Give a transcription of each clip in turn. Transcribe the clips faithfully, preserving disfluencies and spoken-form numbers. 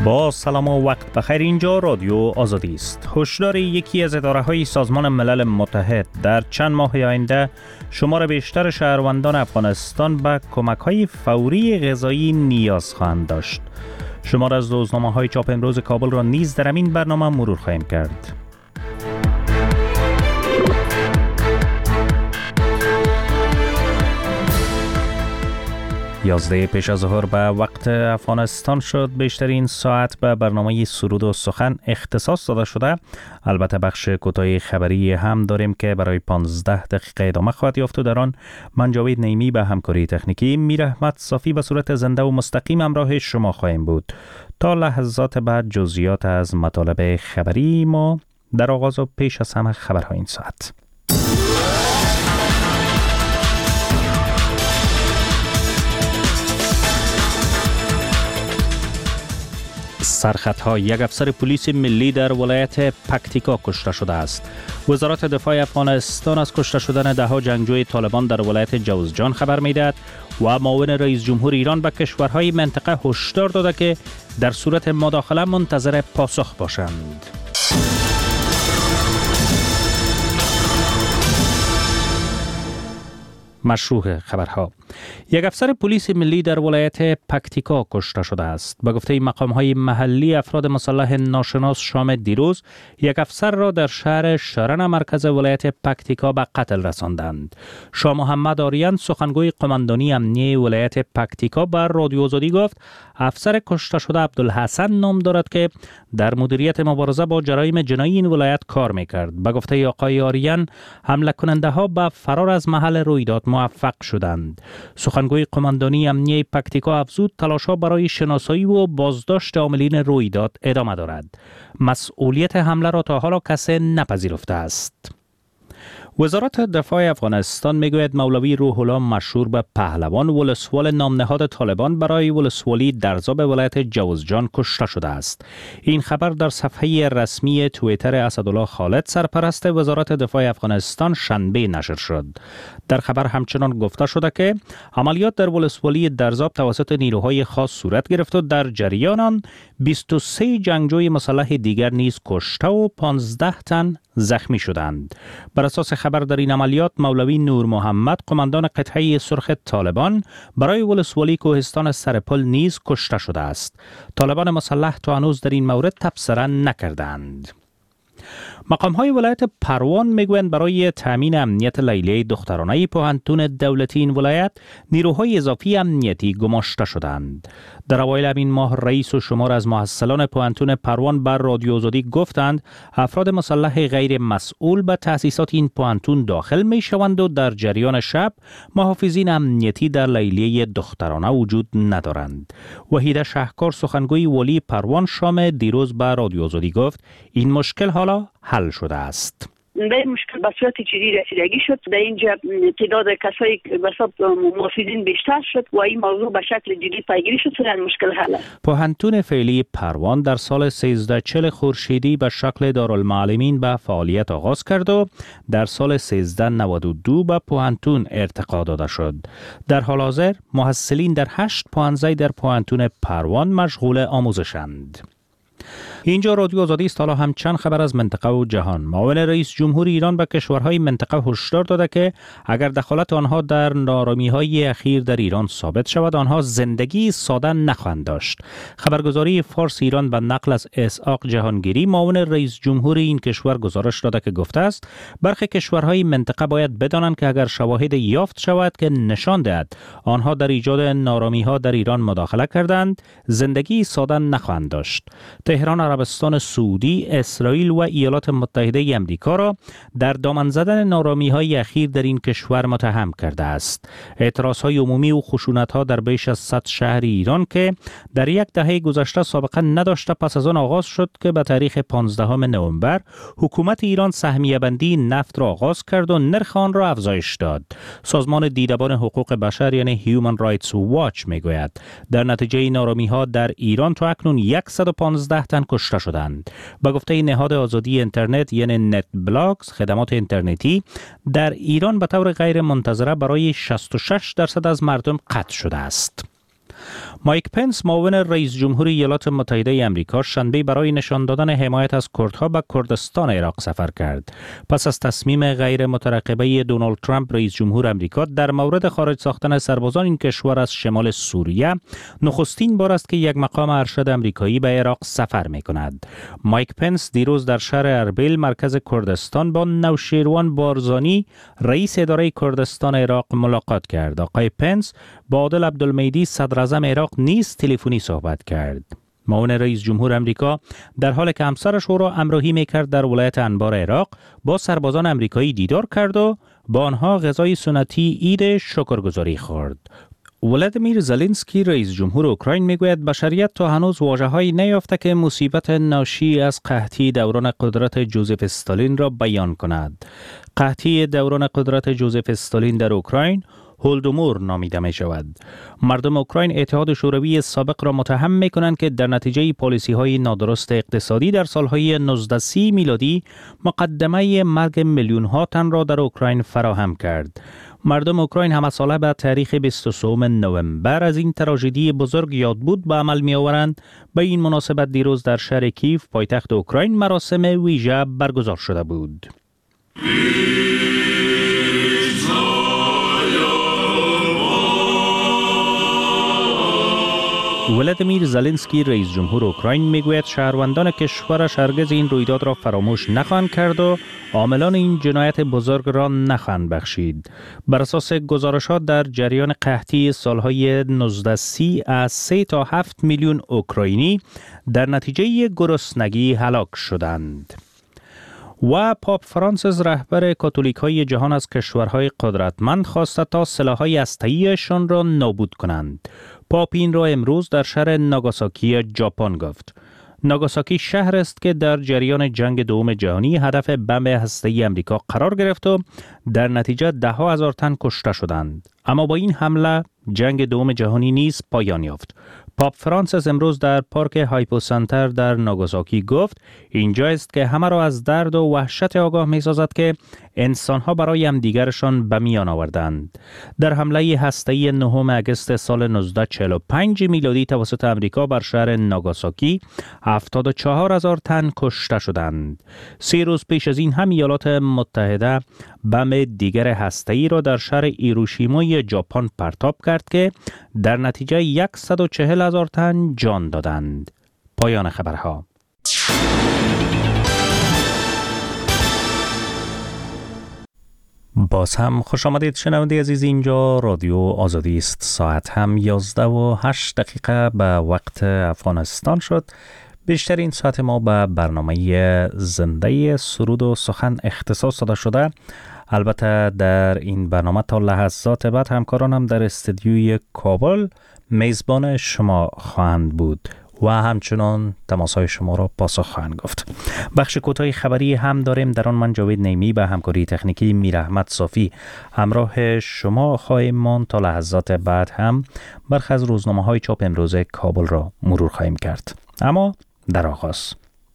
با سلام و وقت بخیر، اینجا رادیو آزادی است. هشدار یکی از اداره‌های سازمان ملل متحد در چند ماه آینده شمار بیشتر شهروندان افغانستان به کمک‌های فوری غذایی نیاز خواهند داشت. شمار از روزنامه‌های چاپ امروز کابل را نیز در این برنامه مرور خواهیم کرد. یازده پیش از ظهر به وقت افغانستان شد. بیشترین ساعت به برنامه سرود و سخن اختصاص داده شده. البته بخش کوتاه خبری هم داریم که برای پانزده دقیقه ادامه خواهد یافت و در آن من جاوید نیمی به همکاری تکنیکی میر احمد صافی به صورت زنده و مستقیم همراه شما خواهیم بود. تا لحظات بعد جزئیات از مطالب خبری ما در آغاز و پیش از همه خبرهای این ساعت. سرخطها: یک افسر پلیس ملی در ولایت پکتیکا کشته شده است. وزارت دفاع افغانستان از کشته شدن ده ها جنگجوی طالبان در ولایت جوزجان خبر می‌دهد و معاون رئیس جمهور ایران به کشورهای منطقه هشدار داده که در صورت مداخله منتظر پاسخ باشند. مشروع خبرها: یک افسر پلیس ملی در ولایت پکتیکا کشته شده است. به گفته مقام‌های محلی، افراد مسلح ناشناس شام دیروز یک افسر را در شهر شرن مرکز ولایت پکتیکا به قتل رساندند. شاه محمد آریان، سخنگوی قماندانی امنیه ولایت پکتیکا، بر رادیو آزادی گفت افسر کشته شده عبدالحسن نام دارد که در مدیریت مبارزه با جرایم جنایی این ولایت کار می‌کرد. به گفته آقای آریان، حمله کننده‌ها به فرار از محل رویداد موفق شدند. سخنگوی قماندانی امنیه پکتیکا افزود تلاش‌ها برای شناسایی و بازداشت عاملین رویداد ادامه دارد. مسئولیت حمله را تا حالا کسی نپذیرفته است. وزارت دفاع افغانستان میگوید مولوی روح الله مشهور به پهلوان، ولسوال نامنهاد طالبان، برای ولسوالی درزا به ولایت جوزجان کشته شده است. این خبر در صفحه رسمی توییتر اسدالله خالد، سرپرست وزارت دفاع افغانستان، شنبه نشر شد. در خبر همچنان گفته شده که عملیات در ولسوالی درزا توسط نیروهای خاص صورت گرفت و در جریان آن بیست و سه جنگجوی مسلح دیگر نیز کشته و پانزده تن زخمی شدند. بر اساس خبر در این عملیات مولوی نور محمد، قماندان قطعه سرخ طالبان، برای ولسوالی کوهستان سرپل نیز کشته شده است. طالبان مسلح تا هنوز در این مورد تبصره نکردند. مقام‌های ولایت پروان میگویند برای تامین امنیت لیلیه دخترانه پوهنتون دولتی این ولایت نیروهای اضافی امنیتی گماشته شدند. در اوایل همین ماه رئیس و شمار از محصلان پوهنتون پروان بر رادیو آزادی گفتند افراد مسلح غیر مسئول به تأسیسات این پوهنتون داخل می شوند و در جریان شب محافظین امنیتی در لیلیه دخترانه وجود ندارند. وحیده شهکار، سخنگوی ولی پروان، شام دیروز بر رادیو آزادی گفت این مشکل حالا حل شده است. در این مشکل به صورت جدی رسیدگی شد. در اینجا تعداد کسایی که به حساب محافظین بیشتر شد و این موضوع به شکل جدی پیگیری شد تا مشکل حل است. پوهنتون فعلی پروان در سال سیزده چهل خورشیدی به شکل دارالمعلمین به فعالیت آغاز کرد و در سال سیزده نود و دو به پوهنتون ارتقا داده شد. در حال حاضر محصلین در هشت پوهنځای در پوهنتون پروان مشغول آموزشند. اینجا رادیو آزادی است. حالا هم چند خبر از منطقه و جهان. معاون رئیس جمهور ایران به کشورهای منطقه هشدار داده که اگر دخالت آنها در نارامی‌های اخیر در ایران ثابت شود، آنها زندگی ساده نخواهند داشت. خبرگزاری فارس ایران به نقل از اسحاق جهانگیری، معاون رئیس جمهور این کشور، گزارش داده که گفته است برخی کشورهای منطقه باید بدانند که اگر شواهد یافت شود که نشان دهد آنها در ایجاد نارامی‌ها در ایران مداخله کردند، زندگی ساده نخواهند داشت. تهران عربستان سعودی، اسرائیل و ایالات متحده آمریکا را در دامن زدن نارامی‌های اخیر در این کشور متهم کرده است. اعتراض‌های عمومی و خشونت‌ها در بیش از صد شهر ایران که در یک دهه گذشته سابقه نداشته پس از آن آغاز شد که به تاریخ پانزدهم نوامبر حکومت ایران سهمیه بندی نفت را آغاز کرد و نرخ آن را افزایش داد. سازمان دیدبان حقوق بشر یعنی هیومن رایتس واچ میگوید در نتیجه نارامی‌ها در ایران تا اکنون صد و پانزده تن کشته شدند. به گفته نهاد آزادی اینترنت یعنی نت بلاکس، خدمات اینترنتی در ایران به طور غیر منتظره برای شصت و شش درصد از مردم قطع شده است. مایک پنس معاون رئیس جمهور ایالات متحده آمریکا شنبه برای نشان دادن حمایت از کردها به کردستان عراق سفر کرد. پس از تصمیم غیر مترقبه دونالد ترامپ رئیس جمهور آمریکا در مورد خارج ساختن سربازان این کشور از شمال سوریه، نخستین بار است که یک مقام ارشد آمریکایی به عراق سفر می کند. مایک پنس دیروز در شهر اربیل مرکز کردستان با نوشیروان بارزانی رئیس اداره کردستان عراق ملاقات کرد. آقای پنس با عادل عبدالمیدی صدر اعظم عراق نیز تلفنی صحبت کرد. معاون رئیس جمهور آمریکا در حالی که همسرش او را همراهی می‌کرد در ولایت انبار عراق با سربازان آمریکایی دیدار کرد و با آنها غذای سنتی عید شکرگزاری خورد. ولادیمیر زلنسکی رئیس جمهور اوکراین میگوید بشریت تا هنوز واژه‌هایی نیافته که مصیبت ناشی از قحطی دوران قدرت جوزف استالین را بیان کند. قحطی دوران قدرت جوزف استالین در اوکراین هولدومور نامیده می شود. مردم اوکراین اتحاد شوروی سابق را متهم می کنند که در نتیجه پالیسی های نادرست اقتصادی در سالهای نوزده سی میلادی مقدمه مرگ میلیون ها تن را در اوکراین فراهم کرد. مردم اوکراین همه ساله به تاریخ بیست و سه نوامبر از این تراژدی بزرگ یاد بود به عمل می آورند. به این مناسبت دیروز در شهر کیف پایتخت اوکراین مراسم ویژه برگزار شده بود. ولادیمیر زلنسکی رئیس جمهور اوکراین میگوید شهروندان کشورش هرگز این رویداد را فراموش نخواهند کرد و عاملان این جنایت بزرگ را نخواهند بخشید. بر اساس گزارشات در جریان قحطی سالهای نوزده سی از سه تا هفت میلیون اوکراینی در نتیجه گرسنگی هلاک شدند. و پاپ فرانسیس رهبر کاتولیک های جهان از کشورهای قدرتمند خواسته تا سلاح‌های هسته‌ایشان را نابود کنند. پاپ این را امروز در شهر ناگاساکی ژاپن گفت. ناگاساکی شهر است که در جریان جنگ دوم جهانی هدف بمب هسته‌ای آمریکا قرار گرفت و در نتیجه ده ها هزار تن کشته شدند. اما با این حمله جنگ دوم جهانی نیز پایان یافت. پاپ فرانسیس امروز در پارک هایپو سنتر در ناگاساکی گفت اینجا است که همه را از درد و وحشت آگاه می سازد که انسانها برای همدیگرشان به میان آوردند. در حمله هسته‌ای نهم اگست سال نوزده چهل و پنج میلادی توسط امریکا بر شهر ناگاساکی هفتاد و چهار هزار تن کشته شدند. سه روز پیش از این هم ایالات متحده بمب دیگر هسته‌ای را در شهر هیروشیمای ژاپن پرتاب کرد که در نتیجه صد و چهل هزار تن جان دادند. پایان خبرها. باز هم خوش آمدید شنونده عزیز، اینجا رادیو آزادی است. ساعت هم یازده و هشت دقیقه به وقت افغانستان شد. بیشترین ساعت ما به برنامه زنده سرود و سخن اختصاص داده شده. البته در این برنامه تا لحظات بعد همکارانم در استودیوی کابل میزبان شما خواهند بود و همچنان تماس‌های شما را پاسخ خواهند گفت. بخش کوتاه خبری هم داریم، در آن من جاوید نیمی به همکاری تکنیکی میر احمد صافی همراه شما خواهیم ماند. تا لحظات بعد هم برخی از روزنامه‌های چاپ امروز کابل را مرور خواهیم کرد. اما در آغاز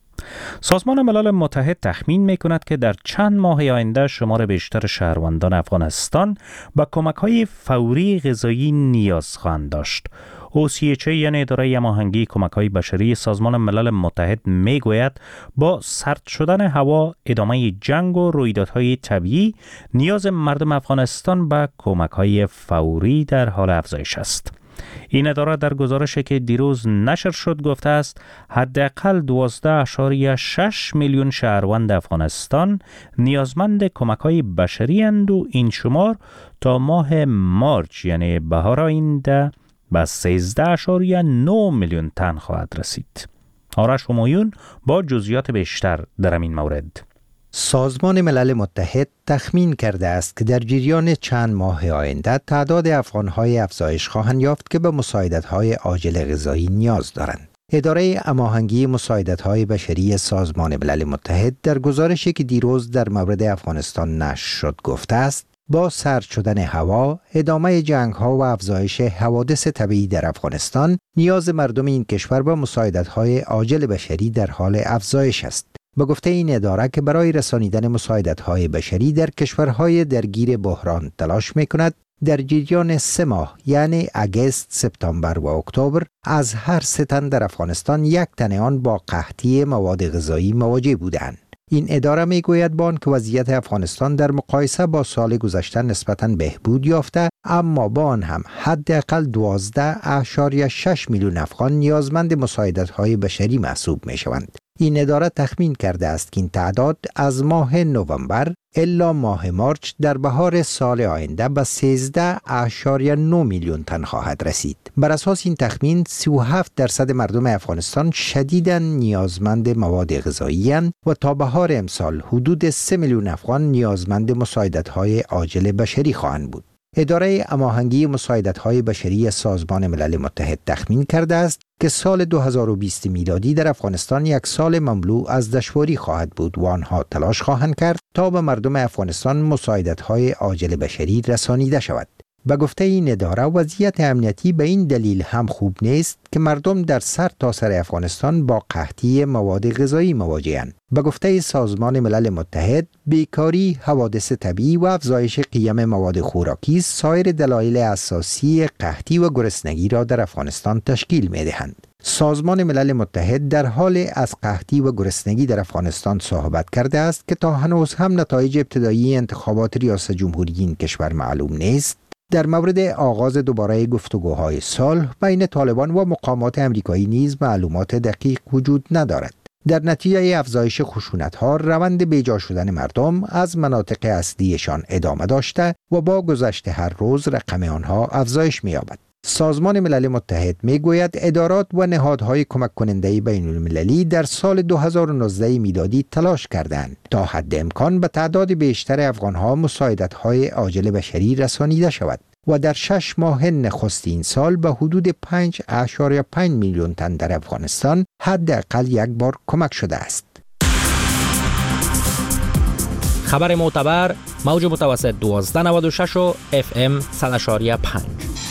سازمان ملل متحد تخمین می کند که در چند ماه آینده شمار بیشتر شهروندان افغانستان با کمک‌های فوری غذایی نیاز خواهند داشت. او سی اچ ای یعنی اداره هماهنگی کمک‌های بشری سازمان ملل متحد می گوید با سرد شدن هوا، ادامه جنگ و رویدادهای طبیعی، نیاز مردم افغانستان به کمک‌های فوری در حال افزایش است. این اداره در گزارشی که دیروز نشر شد گفته است حداقل دوازده اشاریه شش میلیون شهروند افغانستان نیازمند کمک‌های بشری اند و این شمار تا ماه مارچ یعنی بهار آینده به سیزده اشاریه نه میلیون تن خواهد رسید. آرش همایون با جزئیات بیشتر در این مورد. سازمان ملل متحد تخمین کرده است که در جریان چند ماه آینده تعداد افغان‌های افزایش خواهند یافت که به مساعدت‌های عاجل غذایی نیاز دارند. اداره هماهنگی مساعدت‌های بشری سازمان ملل متحد در گزارشی که دیروز در مورد افغانستان نشر شد گفته است با سرد شدن هوا، ادامه جنگ‌ها و افزایش حوادث طبیعی در افغانستان، نیاز مردم این کشور به مساعدت‌های عاجل بشری در حال افزایش است. به گفته این اداره که برای رسانیدن مساعدت‌های بشری در کشورهای درگیر بحران تلاش می‌کند، در جریان سه ماه یعنی اگست، سپتامبر و اکتبر از هر سه تن در افغانستان یک تن آن با قحطی مواد غذایی مواجه بودند. این اداره می گوید با آنکه وضعیت افغانستان در مقایسه با سال گذشته نسبتاً بهبود یافته، اما با آن هم حداقل دوازده اشاریه شش میلیون افغان نیازمند مساعدت‌های بشری محسوب می شوند. این اداره تخمین کرده است که این تعداد از ماه نوامبر الا ماه مارچ در بهار سال آینده به سیزده اشاریه نه میلیون تن خواهد رسید. بر اساس این تخمین سی و هفت درصد مردم افغانستان شدیداً نیازمند مواد غذایی اند و تا بهار امسال حدود سه میلیون افغان نیازمند مساعدت‌های عاجل بشری خواهند بود. اداره هماهنگی مساعدت‌های بشری سازمان ملل متحد تخمین کرده است که سال دو هزار و بیست میلادی در افغانستان یک سال مملو از دشواری خواهد بود و آنها تلاش خواهند کرد تا به مردم افغانستان مساعدت‌های عاجل بشری رسانیده شود. به گفته این اداره وضعیت امنیتی به این دلیل هم خوب نیست که مردم در سر تا سر افغانستان با قحطی مواد غذایی مواجه‌اند. به گفته سازمان ملل متحد بیکاری، حوادث طبیعی و افزایش قیمت مواد خوراکی سایر دلایل اساسی قحطی و گرسنگی را در افغانستان تشکیل می‌دهند. سازمان ملل متحد در حال از قحطی و گرسنگی در افغانستان صحبت کرده است که تا هنوز هم نتایج ابتدایی انتخابات ریاست جمهوری این کشور معلوم نیست. در مورد آغاز دوباره گفتگوهای صلح بین طالبان و مقامات امریکایی نیز معلومات دقیق وجود ندارد. در نتیجه افزایش خشونت‌ها روند بیجا شدن مردم از مناطق اصلیشان ادامه داشته و با گذشت هر روز رقم آنها افزایش می‌یابد. سازمان ملل متحد میگوید ادارات و نهادهای کمک کننده بین المللی در سال دو هزار و نوزده میلادی تلاش کردند تا حد امکان به تعداد بیشتر افغانها مساعدت‌های عاجل بشری رسانیده شود و در شش ماه نخست این سال به حدود پنج اشاریه پنج میلیون تن در افغانستان حداقل یک بار کمک شده است. خبر معتبر موج متوسط دوازده نود و شش و اف ام صد و پنج.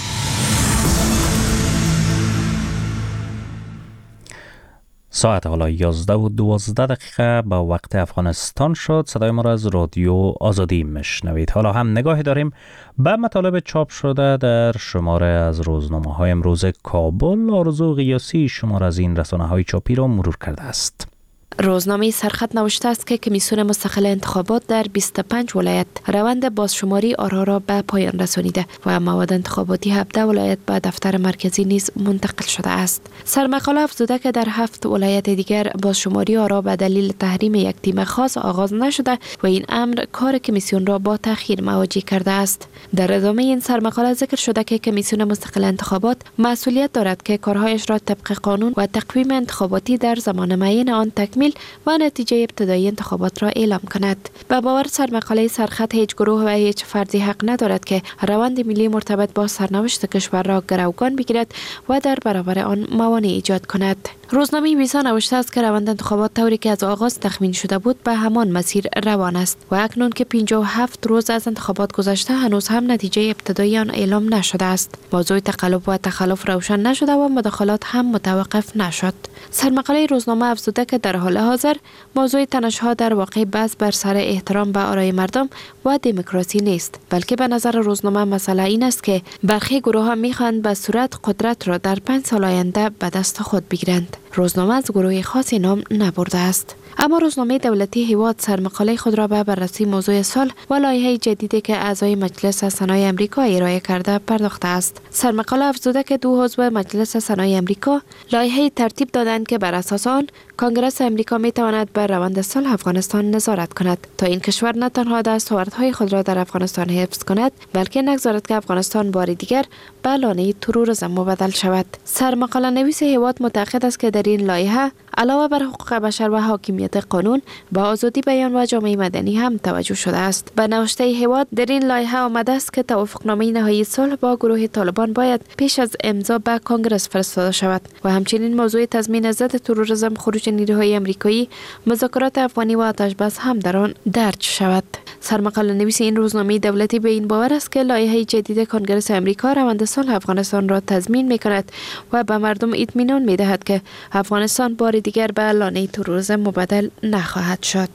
ساعت حالا یازده و دوازده دقیقه به وقت افغانستان شد. صدای ما را از رادیو آزادی مشنوید. حالا هم نگاهی داریم به مطالب چاپ شده در شماره از روزنامه های امروز کابل. آرزو قیاسی شماره از این رسانه های چاپی را مرور کرده است. روزنامه سرخط نوشته است که کمیسیون مستقل انتخابات در بیست و پنج ولایت روند بازشماری آرا را به پایان رسانیده و مواد انتخاباتی هفده ولایت به دفتر مرکزی نیز منتقل شده است. سرمقاله افزوده که در هفت ولایت دیگر بازشماری آرا به دلیل تحریم یک تیم خاص آغاز نشده و این امر کار کمیسیون را با تأخیر مواجه کرده است. در ادامه این سرمقاله ذکر شده که کمیسیون مستقل انتخابات مسئولیت دارد که کارهایش را طبق قانون و تقویم انتخاباتی در زمان معین آن تکمیل و نتیجه ابتدایی انتخابات را اعلام کند. به باور سرمقاله سرخط هیچ گروه و هیچ فردی حق ندارد که روند ملی مرتبط با سرنوشت کشور را گروگان بگیرد و در برابر آن موانع ایجاد کند. روزنامه ویسا نوشته است که روند انتخابات طوری که از آغاز تخمین شده بود به همان مسیر روان است و اکنون که پنجاه و هفت روز از انتخابات گذشته هنوز هم نتیجه ابتدایی آن اعلام نشده است. موضوع تقلب و تخلف روشن نشده و مداخلات هم متوقف نشد. سرمقاله روزنامه افزوده که در حال حاضر موضوع تنش‌ها در واقع بحث بر سر احترام به آرای مردم و دموکراسی نیست، بلکه به نظر روزنامه مسئله این است که برخی گروه‌ها می‌خواهند به صورت قدرت را در پنج سال آینده به دست خود بگیرند. روزنامه از گروه خاصی نام نبرده است. اما روزنامه دولتی هیواد سرمقاله خود را به بررسی موضوع صلح و لایحه جدیدی که اعضای مجلس سنای امریکا ارائه کرده پرداخته است. سرمقاله افزوده که دو عضو مجلس سنای امریکا لایحه ترتیب دادند که بر اساس آن کنگره امریکا می تواند بر روند صلح افغانستان نظارت کند تا این کشور نه تنها دستاوردهای خود را در افغانستان حفظ کند بلکه نگذارد که افغانستان بار دیگر به لانه تروریسم مبدل شود. سرمقاله نویس هیواد معتقد است که در این لایحه علاوه بر حقوق بشر و حاکمیت قانون با آزادی بیان و جامعه مدنی هم توجه شده است. به نوشته هیواد در این لایحه آمده است که توافقنامه نهایی صلح با گروه طالبان باید پیش از امضا به کنگره فرستاده شود و همچنین موضوع تضمین ضد تروریسم، خروج نیروهای امریکایی، مذاکرات افغانی و آتش بس هم در آن درج شود. سرمقاله نویس این روزنامه دولتی به این باور است که لایحه جدید کنگره امریکا روند صلح افغانستان را تضمین می‌کند و به مردم اطمینان می‌دهد که افغانستان بار دیگر به لانه تروریسم مبدل نخواهد شد.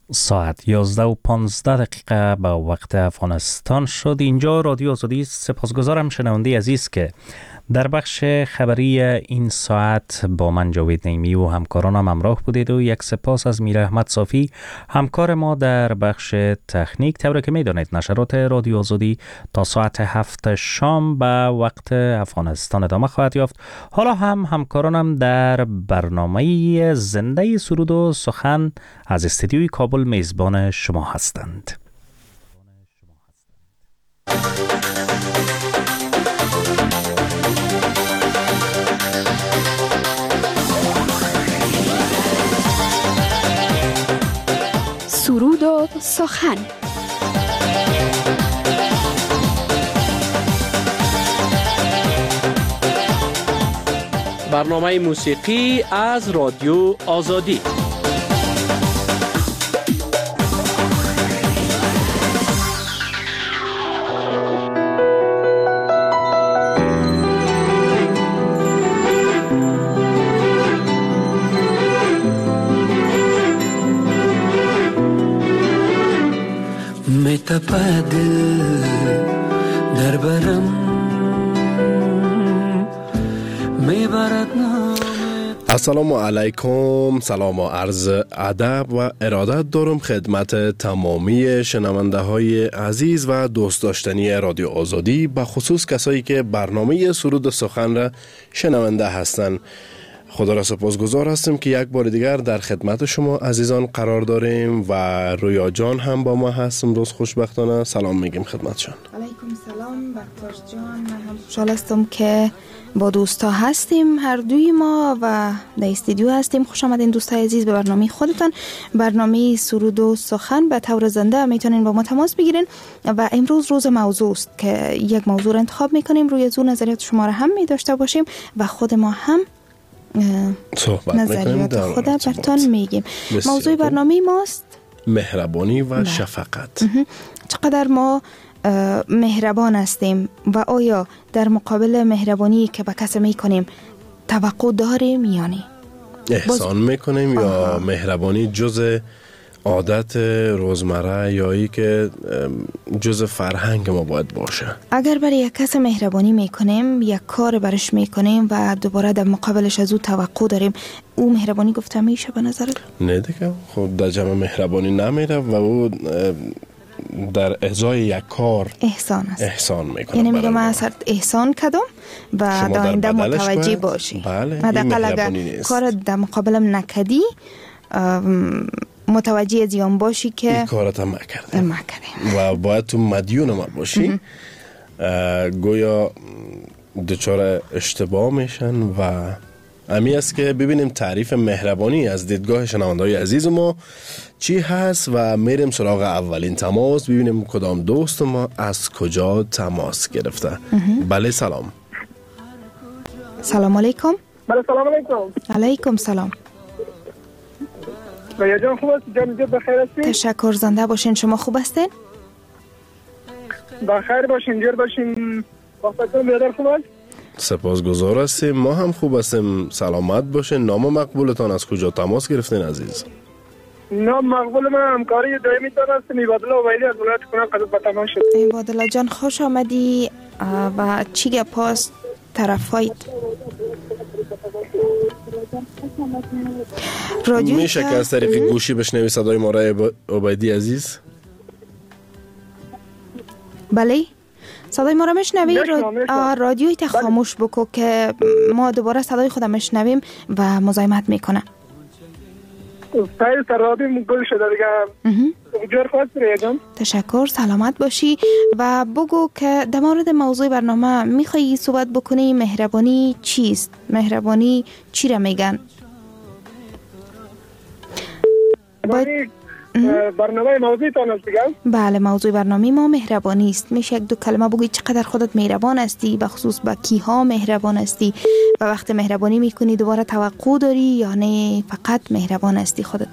ساعت یازده و پانزده دقیقه به وقت افغانستان شد. اینجا رادیو آزادی. سپاسگزارم شنونده عزیز که در بخش خبری این ساعت با من جاوید نعیمی و همکارانم همراه بودید و یک سپاس از میر احمد صافی همکار ما در بخش تکنیک. طوری که میدانید نشرات رادیو آزادی تا ساعت هفت شام به وقت افغانستان ادامه خواهد یافت. حالا هم همکارانم در برنامه زنده سرود و سخن از استودیوی کابل میزبان شما هستند. سرود و سخن. برنامه موسیقی از رادیو آزادی. تپا دل در برم میبرد نام. السلام علیکم، سلام و عرض ادب و ارادت دارم خدمت تمامی شنونده های عزیز و دوست داشتنی رادیو آزادی، به خصوص کسایی که برنامه سرود سخن را شنونده هستند. خدا را سپاسگزار هستیم که یک بار دیگر در خدمت شما عزیزان قرار داریم و رویا جان هم با ما هستم. روز خوشبختانه سلام میگیم خدمتشان. علیکم سلام بختیار جان، من هم خوشحال هستم که با دوستا هستیم، هر دوی ما و در استودیو هستیم. خوش آمدین دوستای عزیز به برنامه خودتان، برنامه سرود و سخن. به طور زنده میتونین با ما تماس بگیرین و امروز روز موضوع است که یک موضوع را انتخاب میکنیم، روی زور نظریات شما را هم میداشته باشیم و خود ما هم نظریات خود برتان میگیم. موضوع برنامه ماست مهربانی و ده. شفقت. چقدر ما مهربان هستیم و آیا در مقابل مهربانی که به کسی میکنیم توقع داریم یا نه؟ احسان میکنیم یا مهربانی جز عادت روزمره یا ای که جز فرهنگ ما باید باشه؟ اگر برای یک کس مهربانی میکنیم، یک کار برش میکنیم و دوباره در مقابلش از او توقع داریم، او مهربانی گفته میشه به نظرت؟ نه دیگه، خب در جمع مهربانی نمیره و او در ازای یک کار احسان است. احسان میکنه. یعنی میگه من اصلا احسان کردم و در آینده متوجه باشی. بله، حداقل اگر کار در مقابلم نکردی متوجه زیان باشی که این کارت هم نکردیم و باید تو مدیون ما باشی. گویا دچار اشتباه میشن و امی است که ببینیم تعریف مهربانی از دیدگاه شنونده‌های عزیز ما چی هست و میریم سراغ اولین تماس، ببینیم کدام دوست ما از کجا تماس گرفته. بله سلام. سلام علیکم. بله سلام علیکم. علیکم سلام. رویا جان خوب است؟ جان جد بخیر هستین؟ تشکر، زنده باشین. شما خوب هستین؟ بخیر باشین، جور باشین. وقتتون بیادر خوب است؟ سپاسگزار هستیم، ما هم خوب هستیم. سلامت باشین. نام مقبولتان از کجا تماس گرفتین عزیز؟ نام مقبول من همکاری دائمی تان هستم، عبادالله ویلی از ولایت کنر قصد به تمام شد. عبادالله جان خوش آمدی و چی گپاست طرفایت؟ میشه که از طریق گوشی بشنوی صدای ما را عبیدی عزیز؟ بله صدای ما را میشنوی؟ رادیوی تا خاموش بکو که ما دوباره صدای خودم میشنویم و مزاحمت میکنه. سایل ترابیم گل شده دیگه. جور خواست ریا جان. تشکر، سلامت باشی و بگو که در مورد موضوع برنامه میخوایی صحبت بکنی. مهربانی چیست؟ مهربانی چی را میگن؟ باید برنامه موضوع تان است دیگه؟ بله موضوع برنامه ما مهربانی است. میشه یک دو کلمه بگوی چقدر خودت مهربان هستی، به خصوص با کیها مهربان هستی و وقت مهربانی میکنی دوباره توقع داری یا نه فقط مهربان هستی خودت؟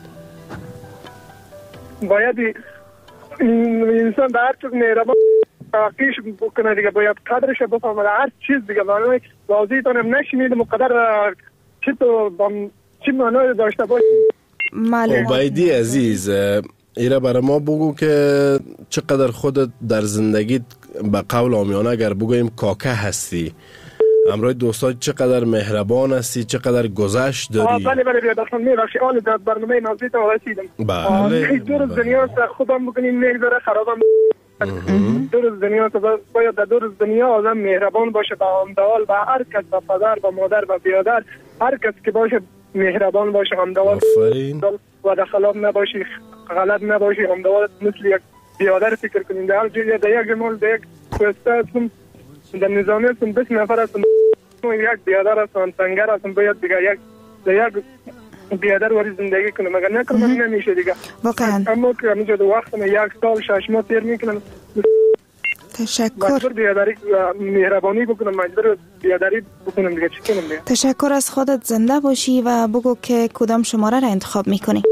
باید انسان در هر چیز مهربان توقعش بکنه دیگه، باید قدرش بفهمه هر چیز دیگه. برای موضوع تان هم نشینید مقدر چی تو چی معنی داشته باشی. عبیدی عزیز، ایره برای ما بگو که چقدر خودت در زندگیت به قول عامیانه اگر بگویم کاکه هستی، امروی دوستان چقدر مهربان هستی، چقدر گذشت داری. بله بله بیادر خان میبخشی آل در برنامه نازیت رسیدم. بله دو روز دنیا است خودم بکنیم میگذاره خرابم. دو روز دنیا است باید در دو روز دنیا آدم مهربان باشه به همدوال، به هر کس، به پدر، به مادر، به بیادر، هر کس که باشه مهربان باشه همدوال و در خلاف نباشی، غلط نباشی، همدوال مثل یک بیادر فکر کنیم. در جایی در یک جمال در یک کوسته هستم، در نظامی هستم، بیست نفر هستم، یک بیادر هستم، سنگر هستم، باید دیگه یک در یک بیادر واری زندگی کنم. اگر نکنم نمیشه دیگه واقعا. اما که همینجا دو وقت من یک سال شش ماه تیر میکنم. تشکر. مجبور بیادری مهربانی بکنم، مجبور بیادری بکنم دیگه. چی کنم دیگه؟ تشکر از خودت، زنده باشی و بگو که کدام شماره را انتخاب میکنی.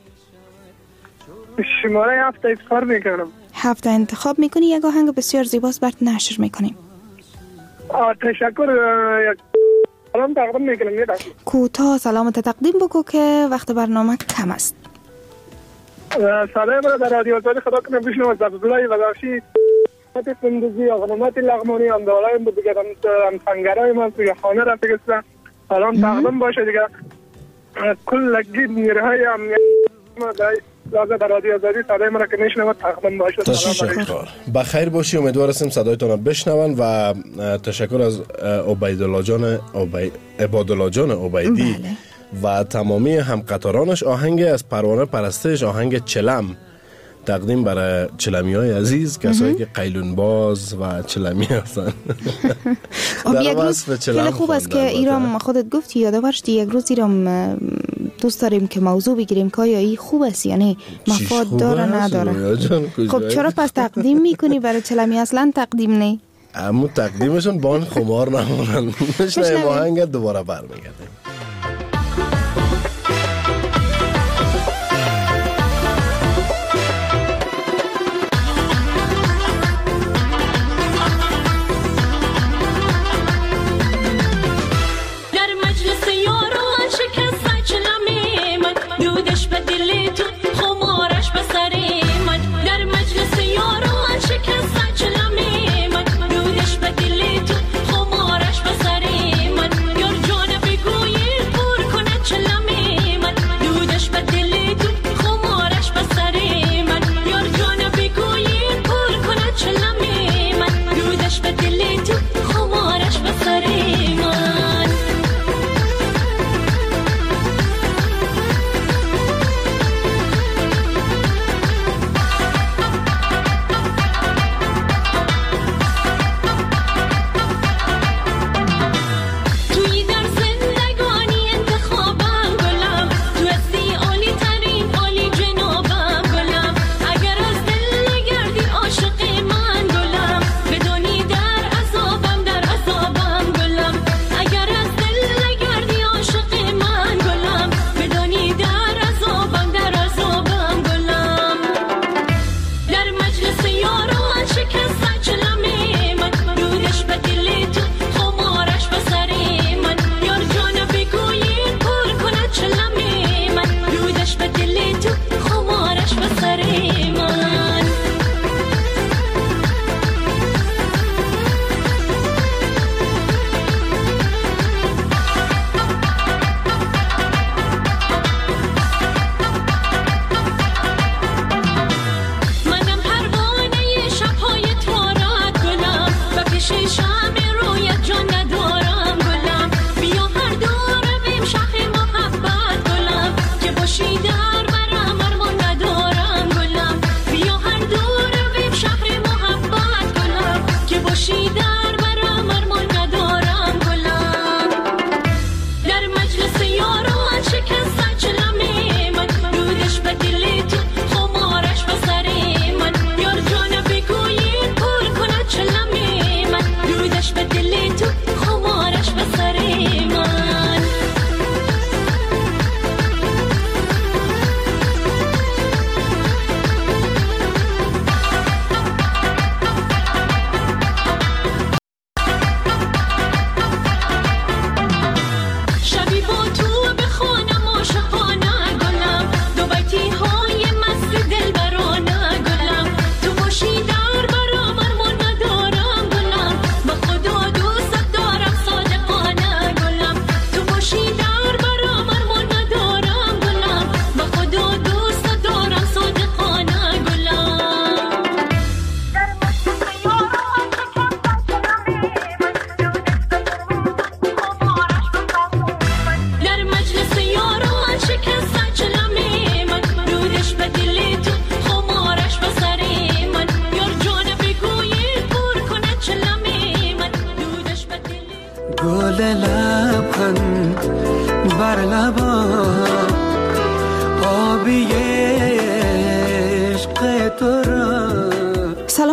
شماره هفت انتخاب میکنم. هفت انتخاب میکنی، یک آهنگ بسیار زیباست برات نشر میکنیم. آه تشکر. یک سلام تقدیم میکنم. کوتاه سلامت تقدیم بگو که وقت برنامه کم است. سلام را در رادیو آزادی خدا کنم بشنم از عبدالله وزارشی خدمت فندوزی خدمت لغمانی اندالایم بود دیگه، هم سنگرهای من توی خانه را فکرستم. سلام تقدیم باشه دیگه کل لگید نیرهای امنیت لازم در رادیو آزادی صدای من را که میشنم تقدیم باشه. تشکر. بخیر باشی، امیدوار هستیم صدایتان را بشنون و تشکر از عبیدالله جان عبادالله جان عبیدی و تمامی همقطارانش. آهنگ از پروانه پرستش، آهنگ چلم تقدیم برای چلمی های عزیز، کسایی که قیلون باز و چلمی هستن. یک روز خیلی خوب است که ایرام خودت گفتی یادآورش یک روز ایرام دوست داریم که موضوع بگیریم که آیا این خوب است یعنی مفاد داره نداره. خب چرا پس تقدیم میکنی برای چلمی؟ اصلا تقدیم نه، اما تقدیمشون بان خمار نمونن. نشنه آهنگ دوباره برمیگردیم.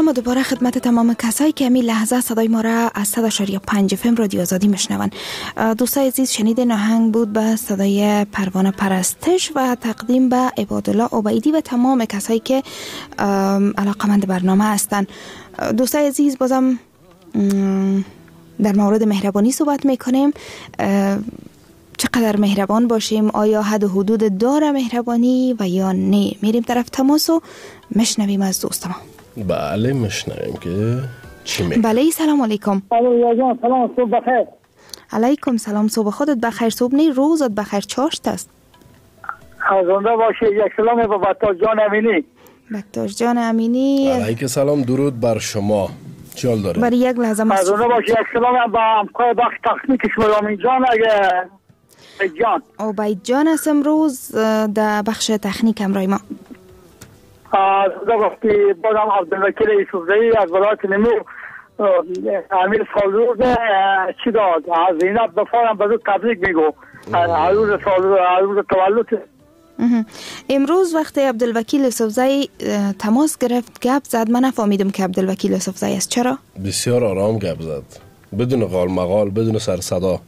سلام و دوباره خدمت تمام کسایی که همین لحظه صدای ما را از صد و پنج اف ام رادیو آزادی میشنون. دوستای عزیز شنیدین آهنگ بود به صدای پروانه پرستش و تقدیم به عبادالله عبیدی و تمام کسایی که علاقمند برنامه هستن. دوستای عزیز بازم در مورد مهربانی صحبت میکنیم. چقدر مهربان باشیم؟ آیا حد و حدود داره مهربانی و یا نه؟ میریم طرف تماس و مشنویم از دوست ما. بله مشنویم که چی میگه. بله سلام علیکم. سلام سلام صبح بخیر. علیکم سلام صبح خودت بخیر. صبح نی روزت بخیر. چاشت است. زنده باشی. یک سلام به بکتاش جان امینی. بکتاش جان امینی. علیکم سلام درود بر شما. چی حال داره؟ برای یک لحظه ما زنده باشی. یک سلام به همکار بخش تکنیک شما امین جان اگه جان. عبید جان است امروز در بخش تکنیک همراه ما. زنده باشی. بازم عبدالوکیل یوسفزئی از ولایت نیمو امیر سالروز چی داد از زینب بفارم بزرگ تبریک میگو عروض سالروز عروض تولد. امروز وقتی عبدالوکیل یوسفزئی تماس گرفت گپ زد من نفهمیدم که عبدالوکیل یوسفزئی است. چرا؟ بسیار آرام گپ زد بدون قال مقال بدون سر صدا.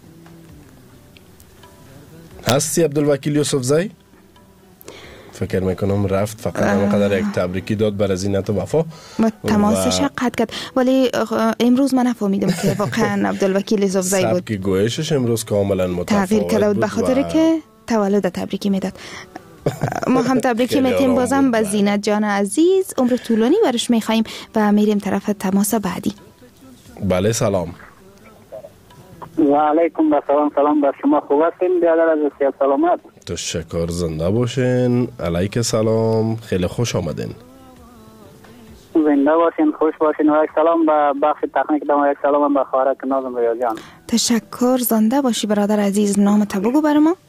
هستی عبدالوکیل یوسفزئی؟ فکر میکنم رفت فقط همینقدر یک تبریکی داد برای زینت و وفا و تماسش قطع کرد. ولی امروز من نفهمیدم که واقعا عبدالوکیل یوسفزئی بود. سبک گویشش امروز کاملا متفاوت تغییر کرده بود به خاطر که تولد تبریکی میداد. ما هم تبریکی میتیم بازم به زینت جان عزیز عمر طولانی برش میخوایم و میریم طرف تماس بعدی. بله سلام. و علیکم السلام. سلام بر شما. خوب هستین؟ بیادر از سیاد سلامت. تشکر زنده باشین. علیک سلام. خیلی خوش آمدین. زنده باشین خوش باشین و یک سلام به بخش تکنیک دام و یک سلام به خارک نازم ریا جان. تشکر زنده باشی برادر عزیز. نام تو بگو بر ما.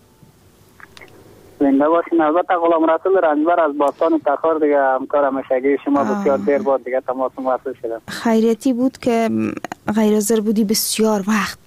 زنده باشین. البته غلام رسول رنجبر از باستان تخار دیگه همکار همیشگی شما بسیار دیر بود دیگه تماس موصل شده. خیریتی بود که غیر حاضر بودی بسیار وقت.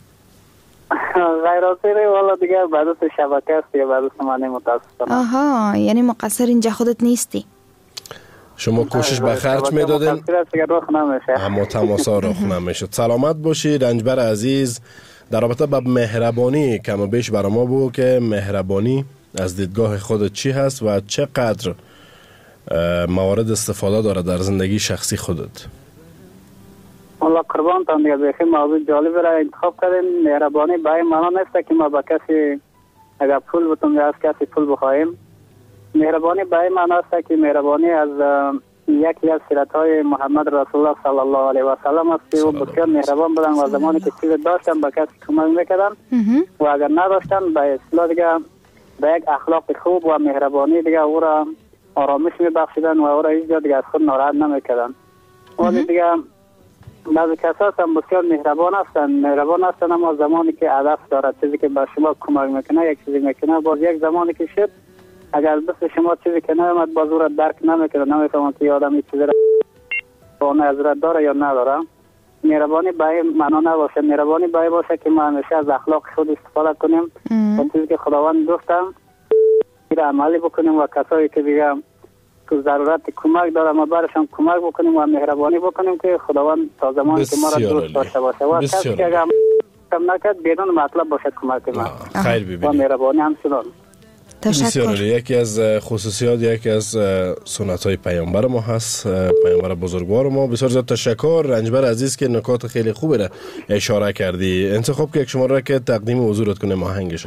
غیر حاضر والا دیگه بعد از شبکه است یا بعد از من متاسفم. آها یعنی مقصر اینجا خودت نیستی. شما کوشش به خرج میدادین اما تماسا رخ نمیشد. سلامت باشی رنجبر عزیز. در رابطه با مهربانی کم و بیش برای ما بگو که مهربانی از دیدگاه خودت چی هست و چقدر موارد استفاده داره در زندگی شخصی خودت؟ الله قربان تان دیگه بخی موضوع جالب را انتخاب کردین. مهربانی به این معنا نیست که ما با کسی اگر پول بتون یا از کسی پول بخواهیم. مهربانی به این معنا است که مهربانی از یکی از سیرت‌های محمد رسول الله صلی الله علیه و سلم است که او بسیار مهربان بودن و زمانی که چیز داشتن به کسی کمک میکردن و اگر نداشتن به اصطلاح دیگه به یک اخلاق خوب و مهربانی دیگه او را آرامش میبخشیدن و او را هیچ جا دیگه از خود ناراحت نمیکردن. ولی دیگه بعضی کسا هم بسیار مهربان هستن مهربان هستن اما زمانی که هدف دارد چیزی که به شما کمک میکنه یک چیزی میکنه باز یک زمانی که شد اگر دست شما چیزی که نمیاد باز او را درک نمیکنه نمیفهمه که آدم این چیزی را نظرت داره یا نداره. مهربانی به این معنا نباشه. مهربانی به این باشه که ما همیشه از اخلاق خود استفاده کنیم و چیزی که خداوند گفتم را عملی بکنیم و کسایی که دیگه تو ضرورت کمک داره ما برشان کمک بکنیم و مهربانی بکنیم که خداوند تا زمانی که ما را دوست داشته باشه و کسی که اگر کم نکرد بدون مطلب باشه کمک ما. خیر ببینید. و مهربانی هم شدن. بسیار یکی از خصوصیات یکی از سنت های پیامبر ما هست پیامبر بزرگوار ما. بسیار زیاد تشکر رنجبر عزیز که نکات خیلی خوبی را اشاره کردی. انتخاب که یک شماره را که تقدیم حضورت کنیم آهنگش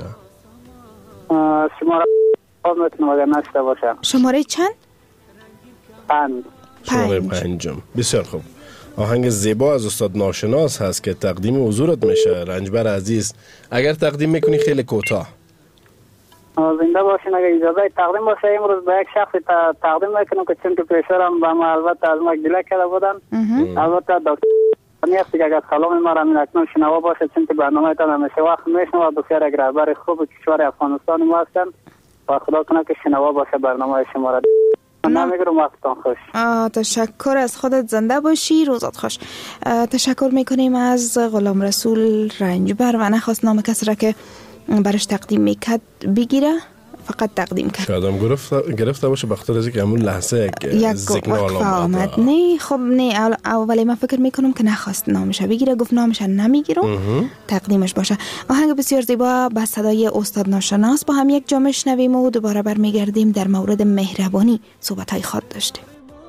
شماره میتونم اگر نشته باشه. شماره چند؟ پنج. شماره پنجم. بسیار خوب. آهنگ زیبا از استاد ناشناس هست که تقدیم حضورت میشه رنجبر عزیز. اگر تقدیم میکنی خیلی کوتاه. زنده باشین. اگر اجازه تقدیم باشه امروز به یک شخص تقدیم میکنم که چون که پیشورم به ما البته از ما گله کرده بودن. البته دکتر نیستی که اگر سلام ما را من اکنون شنوا باشه چون که برنامه تان همیشه وقت میشنم و بسیار یک رهبر خوب کشور افغانستان ما هستن و خدا کنه که شنوا باشه برنامه شما را. نمیگرم وقتتان خوش. تشکر از خودت. زنده باشی. روزت خوش. تشکر میکنیم از غلام رسول رنجبر و نخواست نام کسی را که برش تقدیم میکرد بگیره. فقط تقدیم کرد. شاید هم گرفته گرفته باشه بخاطر از اینکه همون لحظه یک سیگنال آمد. نه خب نه اولی من فکر میکنم که نخواست نامش بگیره، گفت نامش نمیگیرم تقدیمش باشه. آهنگ بسیار زیبا با صدای استاد ناشناس با هم یک جا میشنویم و دوباره برمیگردیم در مورد مهربانی صحبت های خود داشتیم.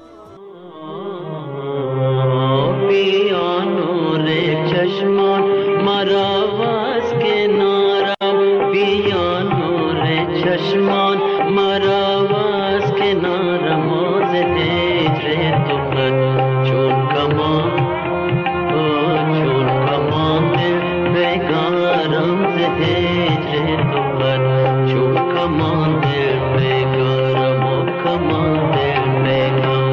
بیا نور چشمان مرا واس کنارم، بیا نور چشمان مرا واس کنارم، موز دیجر تو خد چون کمان او چون کمان دل بگارم ز دیجر تو خد چون کمان دل بگارم و کمان دل بگارم.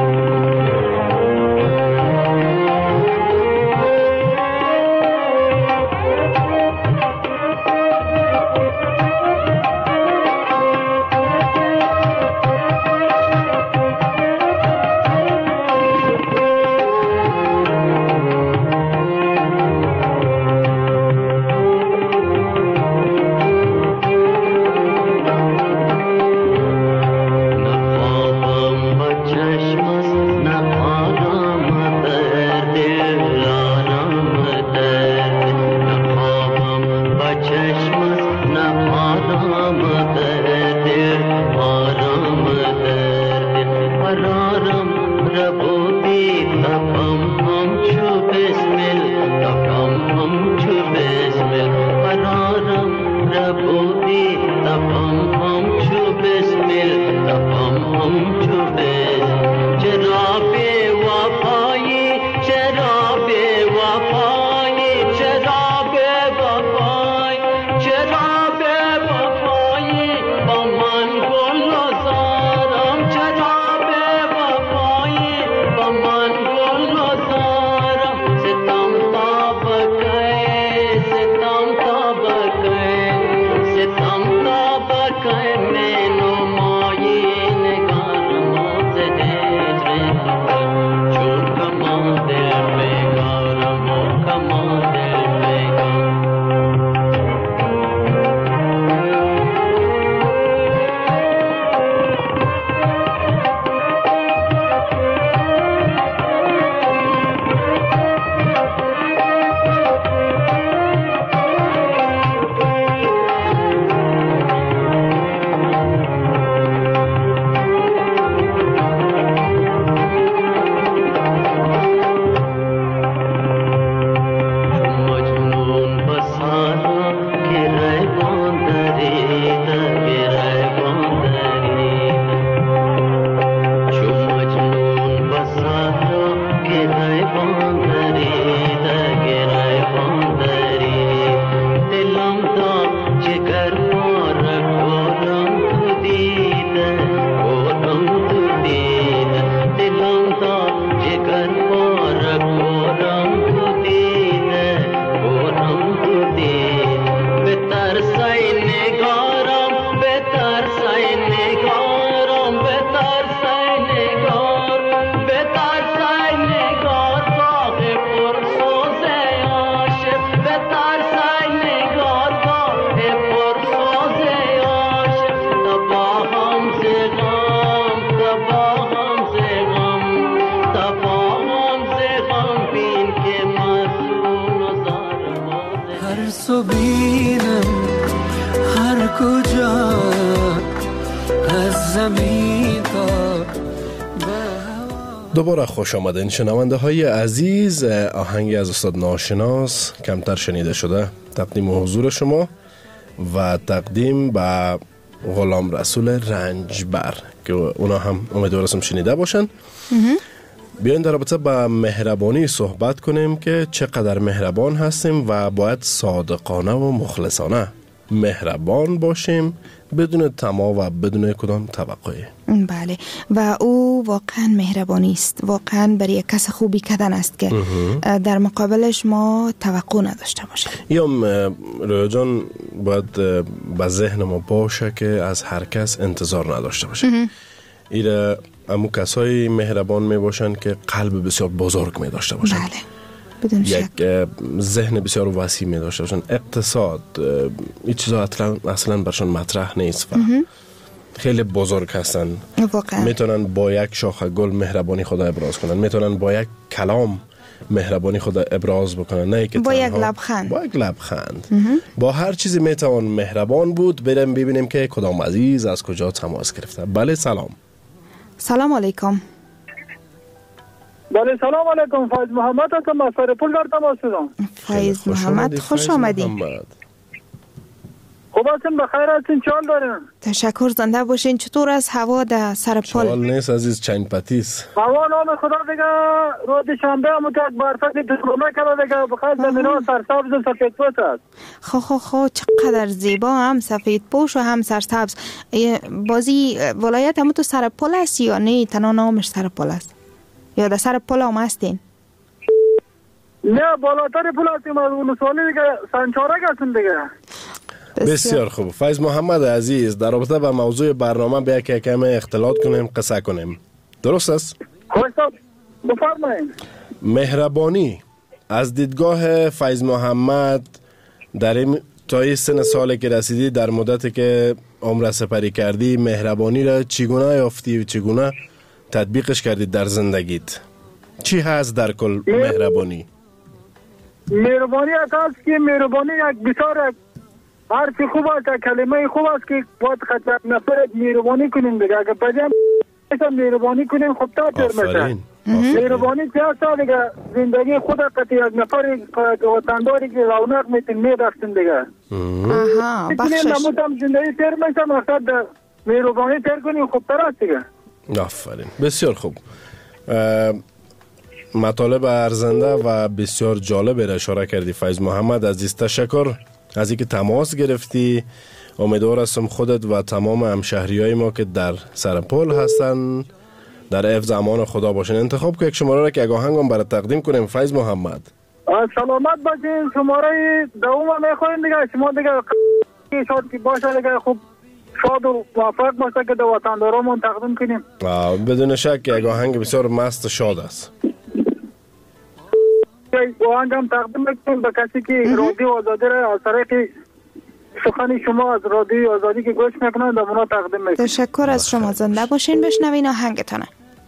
دوباره خوش آمدین شنونده های عزیز. آهنگی از استاد ناشناس کمتر شنیده شده تقدیم حضور شما و تقدیم به غلام رسول رنجبر که اونا هم امیدوارم شنیده باشن. بیاین در رابطه با مهربانی صحبت کنیم که چقدر مهربان هستیم و باید صادقانه و مخلصانه مهربان باشیم بدون طمع و بدون کدام توقعی. بله و او واقعا مهربانی است، واقعا برای کس خوبی کردن است که در مقابلش ما توقع نداشته باشیم. یا رویا جان باید به ذهن ما باشه که از هر کس انتظار نداشته باشیم. ایره امو کسایی مهربان می باشن که قلب بسیار بزرگ می داشته باشن. بله. یک ذهن بسیار وسیع می داشته باشن. اقتصاد این چیزا اصلا اصلا برشان مطرح نیست و خیلی بزرگ هستن. واقعا میتونن با یک شاخه گل مهربانی خدا ابراز کنن، میتونن با یک کلام مهربانی خدا ابراز بکنن، نه که با یک لبخند با یک لبخند با هر چیزی میتوان مهربان بود. بریم ببینیم که کدام عزیز از کجا تماس گرفته. بله سلام. سلام علیکم. بله سلام علیکم. فایز محمد هستم از سرپل در تماس شدم. فایز محمد خوش آمدین. خوب هستین؟ بخیر هستین؟ چال دارین؟ تشکر، زنده باشین. چطور از هوا در سرپل؟ چال نیست عزیز، چند پتیس. هوا نام خدا دیگه روز شنبه هم که برفت دکرمه کرده دیگه بخیر زمین ها سرسبز و سفید پوش است. خو خو خو چقدر زیبا، هم سفید پوش و هم سرسبز. بازی ولایت هم تو سرپل است یا نه تنها نامش سرپل است؟ یا در سرپل هم هستین؟ نه بالاتر پل هستیم، از اون سوالی دیگه سنچارک هستیم دیگه. بسیار خوب. فایز محمد عزیز، در رابطه با موضوع برنامه بیا که کمی اختلاط کنیم، قصه کنیم. درست است؟ خوش بفرمایید. مهربانی از دیدگاه فایز محمد در این تا این سن سالی که رسیدی، در مدتی که عمر سپری کردی، مهربانی را چگونه یافتی و چگونه تطبیقش کردی در زندگیت؟ چی هست در کل مهربانی؟ مهربانی است که مهربانی یک بسیار هر چی خوب است، کلمه خوب است که باید خطر نفر مهربانی کنیم دیگه. اگر پدیم مهربانی کنیم خب تا تر میشه. مهربانی چه است دیگه؟ زندگی خود قطعی یک نفر وطنداری که رونق میتین میدستیم دیگه. آها بخشش نمودم زندگی تر میشه، مقصد مهربانی تر کنیم خب تر است دیگه. آفرین، بسیار خوب. مطالب ارزنده و بسیار جالب را اشاره کردی فایز محمد عزیز. تشکر از اینکه تماس گرفتی. امیدوار هستم خودت و تمام همشهریای ما که در سرپل هستن در حفظ امان خدا باشین. انتخاب که یک شماره را که یک آهنگم برای تقدیم کنیم فایز محمد. سلامت باشین. شماره دوم میخواین دیگه، شما دیگه شاد که باشه دیگه، خوب شاد و موفق باشه که در وطندارامون تقدیم کنیم. بدون شک یک آهنگ بسیار مست شاد است. آهنگ هم تقدیم میکنیم به کسی که رادیو آزادی را از طریق سخن شما از رادیو آزادی که گوش میکنن در اونا تقدیم میکنیم. تشکر از شما، زنده باشین. بشنوین آهنگتانه.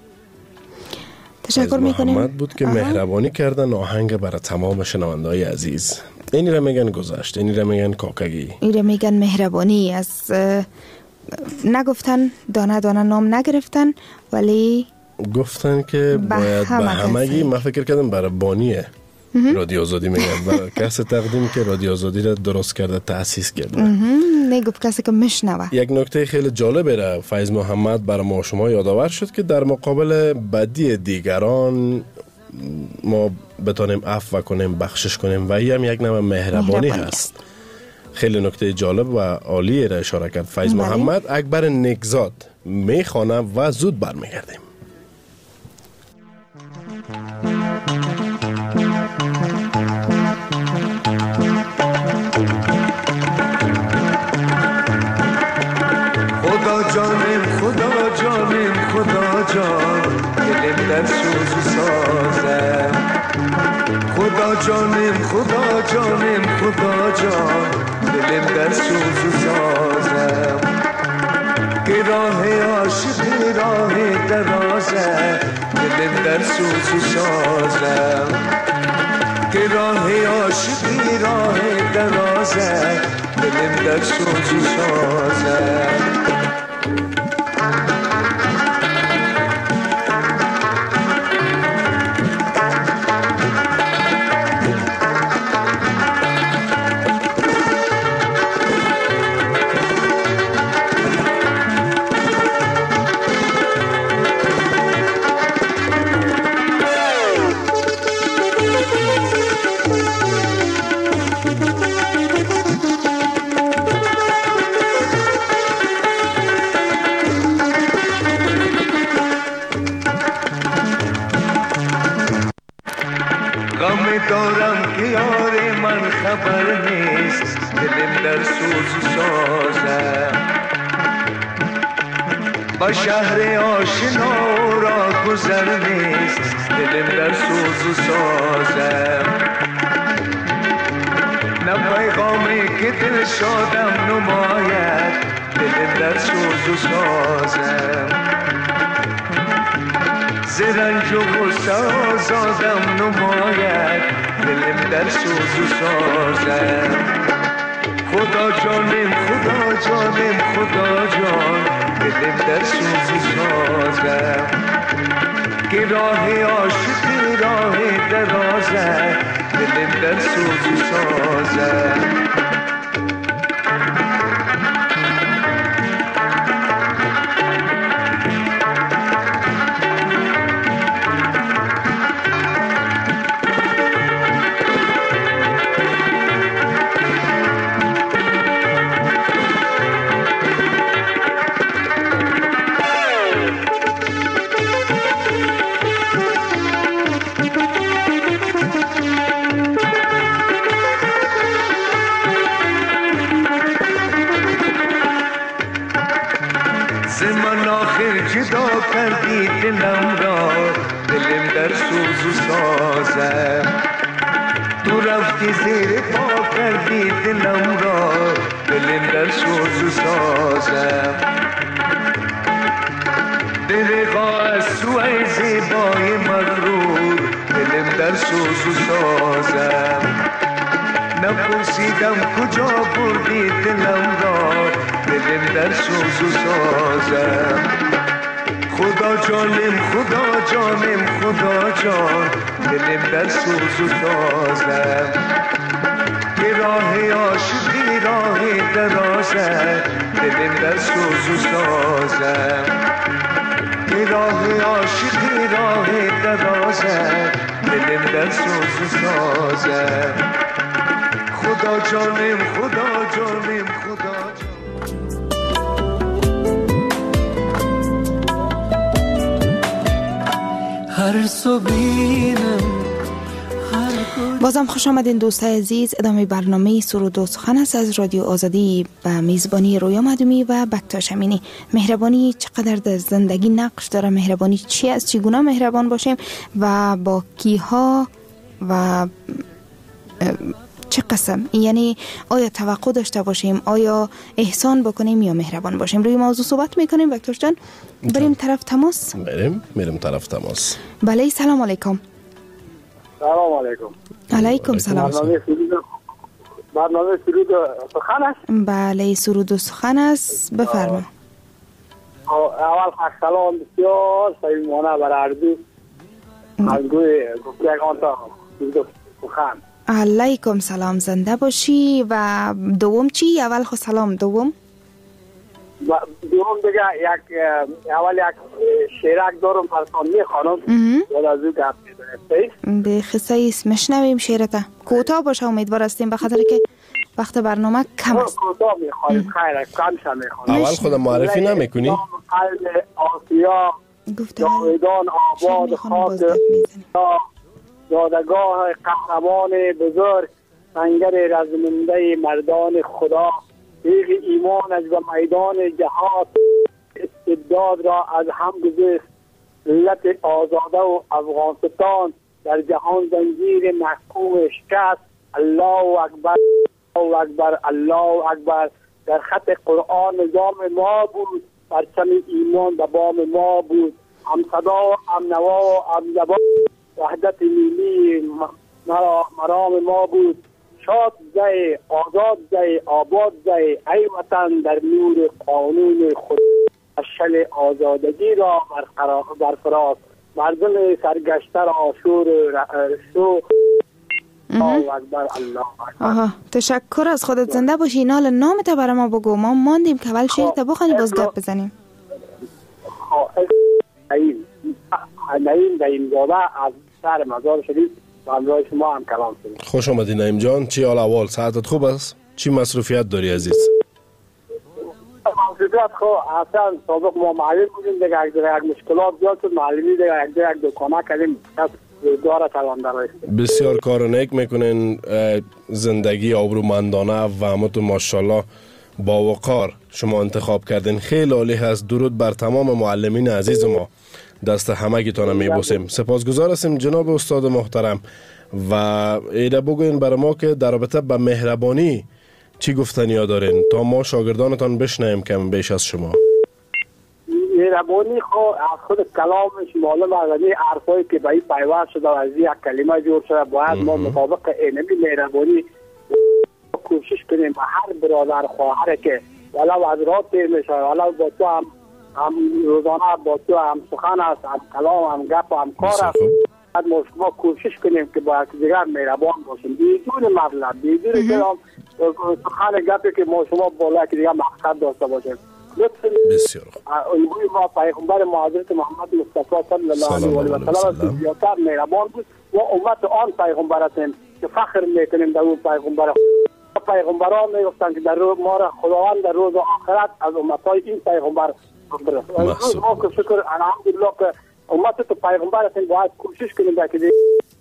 تشکر میکنیم. محمد بود که مهربانی کردن آهنگ برای تمام شنونده‌های عزیز. اینی را میگن گذشت، اینی را میگن کاکگی، اینی را میگن مهربانی. از نگفتن دانه دانه نام نگرفتن، ولی گفتن که باید به همگی. من فکر کردم برای بانیه رادیو آزادی میگن، برای کسی تقدیم که رادیو آزادی را درست کرده، تأسیس کرده. نگفت کسی که میشنوه. یک نکته خیلی جالبه را فایز محمد برای ما شما یادآور شد که در مقابل بدی دیگران ما بتونیم عفو کنیم، بخشش کنیم و این هم یک نوع مهربانی هست. خیلی نکته جالب و عالی را اشاره کرد فایز محمد. اکبر نکزاد میخوانم و زود برمیگردیم. خدا جانم خدا جانم خدا جان دلم در سوز و سازم. خدا جانم خدا جانم خدا جان دلم در سوز و سازم. که راه عاشقی راه درازه دلم در سوز و سازم. که راه عاشقی راه درازه دلم در سوز و سازم. دارم که یار من خبر نیست دلم در سوز و سازم. با شهر آشنا را گذر نیست دلم در سوز و سازم نه پیغامی که دل شادم نماید دلم در سوز و سازم زرنج و غصه آزادم نماید دلم در سوز و سازم خدا جانم خدا جانم خدا جان دلم در سوز و سازم که راه عاشقی راه درازه دلم در سوز و سازم جدا کردی دلم را دلم در سوز و سازم تو رفتی زیر پا کردی دلم را دلم در سوز و سازم دلقا از سوی زیبای مغرور دلم در سوز و سازم نپرسیدم کجا بردی دلم را دلم در سوز و سازم خدا جانم خدا جانم خدا جان دلم در سوز و سازم که راه عاشقی راه درازه دلم در سوز و سازم که راه عاشقی راه درازه دلم در سوز و سازم خدا جانم خدا جانم خدا جانم هر صبحینم بازم خوش آمدین دوستای عزیز. ادامه برنامه سرود و سخن است از رادیو آزادی به میزبانی رویا مدومی و بکتاش امینی. مهربانی چقدر در زندگی نقش داره؟ مهربانی چی است؟ چگونه مهربان باشیم و با کیها و چه قسم؟ یعنی آیا توقع داشته باشیم، آیا احسان بکنیم یا مهربان باشیم؟ روی موضوع صحبت میکنیم. بکتاش جان بریم طرف تماس. بریم میریم طرف تماس. بله سلام علیکم. سلام علیکم. علیکم سلام. برنامه سرود برنامه سرود سخن است. بله سرود و سخن است، بفرما. اول خاص سلام بسیار صمیمانه برای اردو از گوی گفتگان تا سرود سخن. علیکم سلام، زنده باشی. و دوم چی؟ اول خو سلام، دوم دوم دیگه یک اول یک شعرک دارم پرسان میخوانم بعد از او گپ میزنیم. به خصه اسم میشنویم. شعرته کوتاه باشه، امیدوار هستیم به خاطر که وقت برنامه کم است. کوتاه میخوانیم، خیر کم شم میخوانیم. اول خودم معرفی نمیکنی؟ قلب آسیا جاودان آباد خاک یادگاه قهرمان بزرگ سنگر رزمنده مردان خدا تیغ ایمانش به میدان جهاد استبداد را از هم گسست. ملت آزاده و افغانستان در جهان زنجیر محکوم شکست. الله اکبر الله اکبر الله اکبر. در خط قرآن نظام ما بود، پرچم ایمان به بام ما بود. هم صدا و هم نوا و هم زبان وحدت ملی مرام ما بود. شاد زی آزاد زی آباد زی ای وطن در نور قانون خود. اشل آزادگی را برقرار مردم سرگشته را شور شو. الله اکبر الله اکبر. آها تشکر از خودت. زنده باشی. نال نامت برای ما بگو، ما ماندیم که اول شعر تا بخونی باز گپ بزنیم. نعیم نعیم نعیم زاده از شهر مزار شریف و همراه شما هم کلام شدیم. خوش آمدی نعیم جان. چی حال احوال؟ صحتت خوب است؟ چی مصروفیت داری عزیز؟ مصروفیت خو اصلا سابق ما معلم بودیم دیگه، یک مشکلات زیاد شد معلمی دیگه یک یک دکانه کردیم داره تلان درایستیم. بسیار کار نیک میکنین، زندگی آبرومندانه و همتون ماشاءالله با وقار شما انتخاب کردین. خیلی عالی هست. درود بر تمام معلمین عزیز ما. دست همگیتان میبوسیم. سپاسگزار هستیم جناب استاد محترم. و ایده بگوین برای ما که در رابطه با مهربانی چی گفتنی دارین تا ما شاگردانتان بشنویم کم بیش از شما. مهربانی خود از خود کلامش معلوم است. این حرفایی که به این پیوست شده و از یک کلمه جور شده باید ما مطابق اینمی مهربانی کوشش کنیم. هر برادر خواهر که ولو از راه تیر میشه ولو با تو هم هم روزانه با تو هم سخن است، هم کلام، هم گپ، هم کار است. ما شما کوشش کنیم که با دیگر مهربان باشیم بدون مطلب، بدون کلام سخن گپی که ما شما بالا که دیگر مقصد داشته باشیم. بسیار الگوی ما پیغمبر ما حضرت محمد مصطفی صلی الله علیه و سلم زیادتر مهربان بود و امت آن پیغمبر هستیم که فخر میکنیم در اون پیغمبر. پیغمبران میگفتن که در روز ما را خداوند در روز آخرت از امتای این پیغمبر برساند. امروز ما که شکر الحمدلله که امت تو پیغمبر هستیم باید کوشش کنیم که دیگه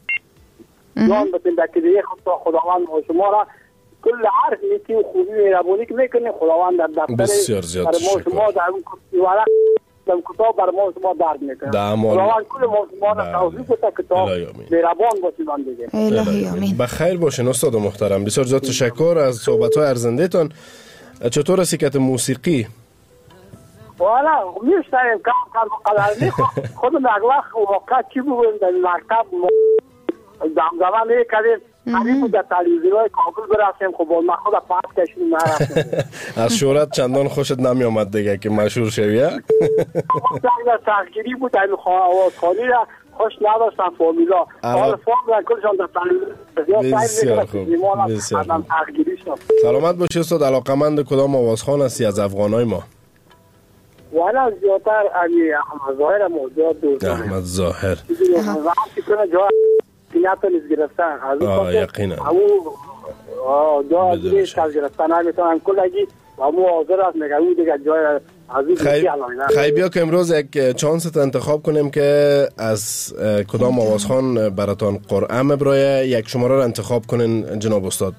جان بتیم که دیگه خداوند و شما را کل حرف نیکی و خوبی مهربانی که میکنیم خداوند در دفتر بسیار زیاد شکر شما در اون ورق در کتاب بر ما شما درد میکنه. خداوند کل ما شما را توفیق بده که تا مهربان باشیم دیگه. الهی آمین. بخیر باشین استاد محترم. بسیار زیاد تشکر از صحبت‌های ارزنده‌تان. چطور است که موسیقی؟ والا میشتیم کم کم قدرمی خودم یک وقت واقعا چی بودیم در مکتب دمدمه میکردیم قریب بود در تلویزیون‌های کابل برسیم. خب با من خود پس کشیم نرفتیم. از شهرت چندان خوشت نمی آمد دیگه که مشهور شوی؟ وقتی اگر تغییری بود در آوازخوانی را خوش نداشتن فامیلا. حال فامیلا کلشان در تلویزیون بسیار خوب. بسیار خوب. سلامت باشی استاد. علاقمند کدام آوازخوان هستی از افغانای ما؟ والا زیادتر علی احمد ظاهر موجود دوست دارم. احمد ظاهر وقتی کنه جا نیت نیز گرفتن از آه یقینا او جا نیز گرفتن نمیتونن کلگی و مو حاضر است میگه او دیگه جای از این خیلی بیا که امروز یک چانس انتخاب کنیم که از کدام آوازخوان براتان قرعه مبرایه. یک شماره را انتخاب کنین جناب استاد.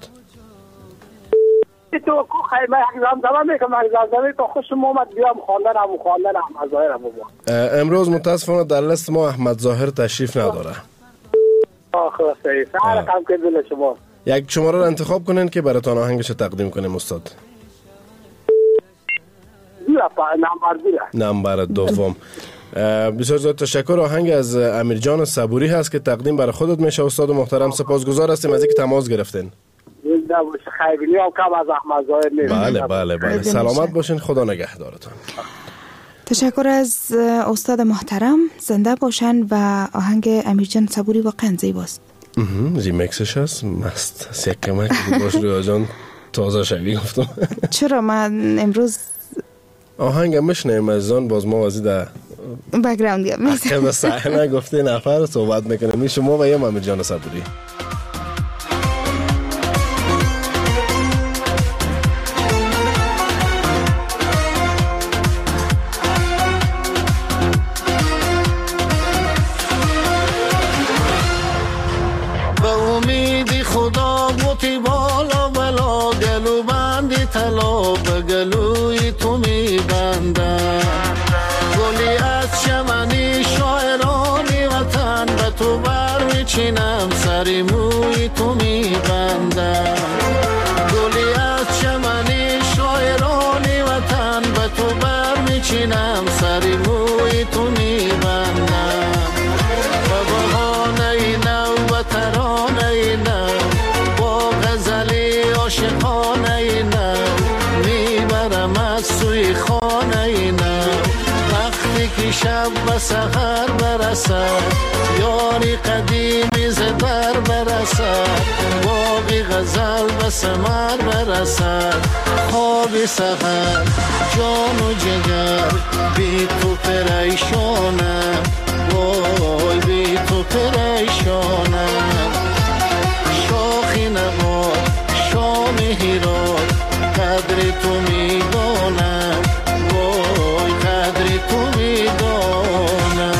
تو کو خیمه اگزام زمان میکنم اگزام زمان تو خوش محمد بیام خواندن هم خواندن احمد ظاهر بابا. امروز متاسفانه در لیست ما احمد ظاهر تشریف نداره. آه خلاصه سهر کم که دل شما. یک شماره را انتخاب کنین که براتان آهنگش تقدیم کنیم استاد. بیره پا نمبر بیره. نمبر دوم. بسیار زیاد تشکر. آهنگ از امیر جان صبوری هست که تقدیم برای خودت میشه استاد محترم. سپاسگزار هستیم از اینکه تماس گرفتین. خیلی هم کم از احمد ظاهر نیست. بله بله بله. سلامت باشین. خدا نگهدارتان. تشکر از استاد محترم. زنده باشن و آهنگ امیر جان صبوری واقعا زیباست. ریمیکسش هست مست است. یک کمک باش رویا جان تازه شوی گفتم. چرا من امروز آهنگ مشنیم از آن باز ما وزی در بک‌گراند گیم عقب صحنه گفته نفر صحبت میکنه می شما و یم امیر جان صبوری. گلوی تو می بندم گلی از چمنی شاعرانی وطن به تو بر می چینم سری موی تو می بندم گلی از چمنی شاعرانی وطن به تو بر می چینم سری موی تو می بندم و بهانه نو و ترانه نو با غزلی عاشقانه نو میبرم از سوی خانه نو وقتی که شب و سحر برسد یاری قدیمی زدر برسد باقی غزل به ثمر برسد خوابی سحر جان و جگر بی تو پریشانم وای بی تو پریشانم شاخی نباد شام هیراد قدر تو میدانم وای قدر تو میدانم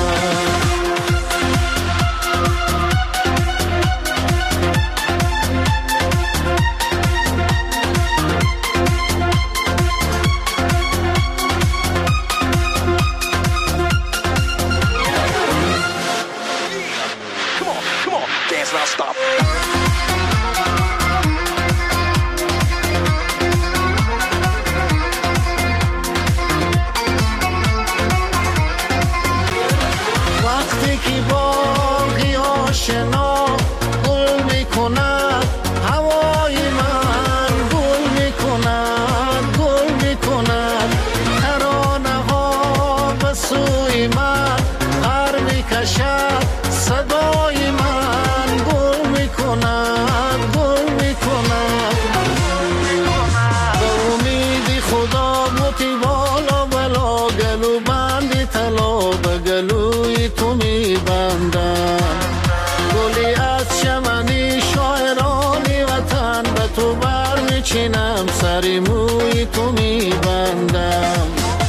وقتی که باغی آشنا گل میکند هوای من گل میکند گل میکند ترانه ها به سوی من پر میکشد صدای من گل میکند گل میکند به امید خدا بوتی بالا بلا گلو بندی طلا به گلوی تو میبندم گلی از چمنی شاعرانی وطن به تو بر میچینم سری موی تو میبندم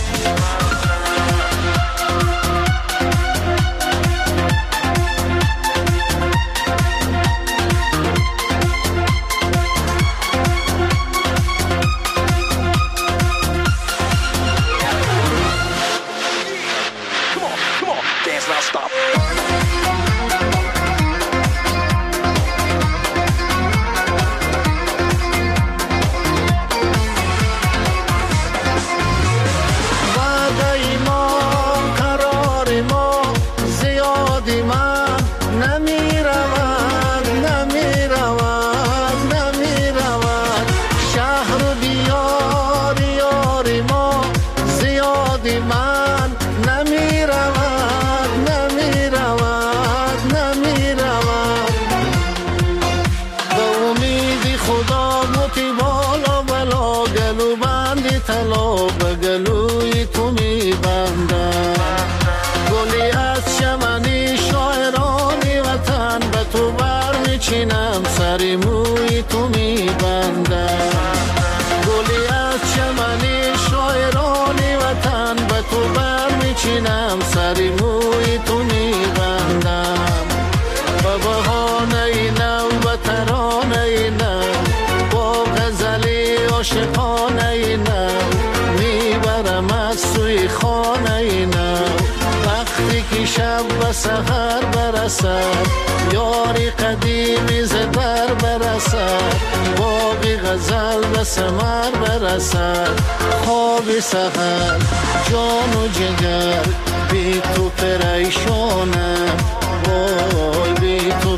سری موی تو میبندم گلی از چمنی شاعرانی وطن به تو بر میچینم سری موی تو میبندم با بهانه نو و ترانه نو با غزلی عاشقانه نو میبرم از سوی خانه نو وقتی که شب و سحر برسد یاری قدیمی زبر برسد باقی غزل به ثمر برسد خواب سحر جان و جگر بی تو پریشانم وای بی تو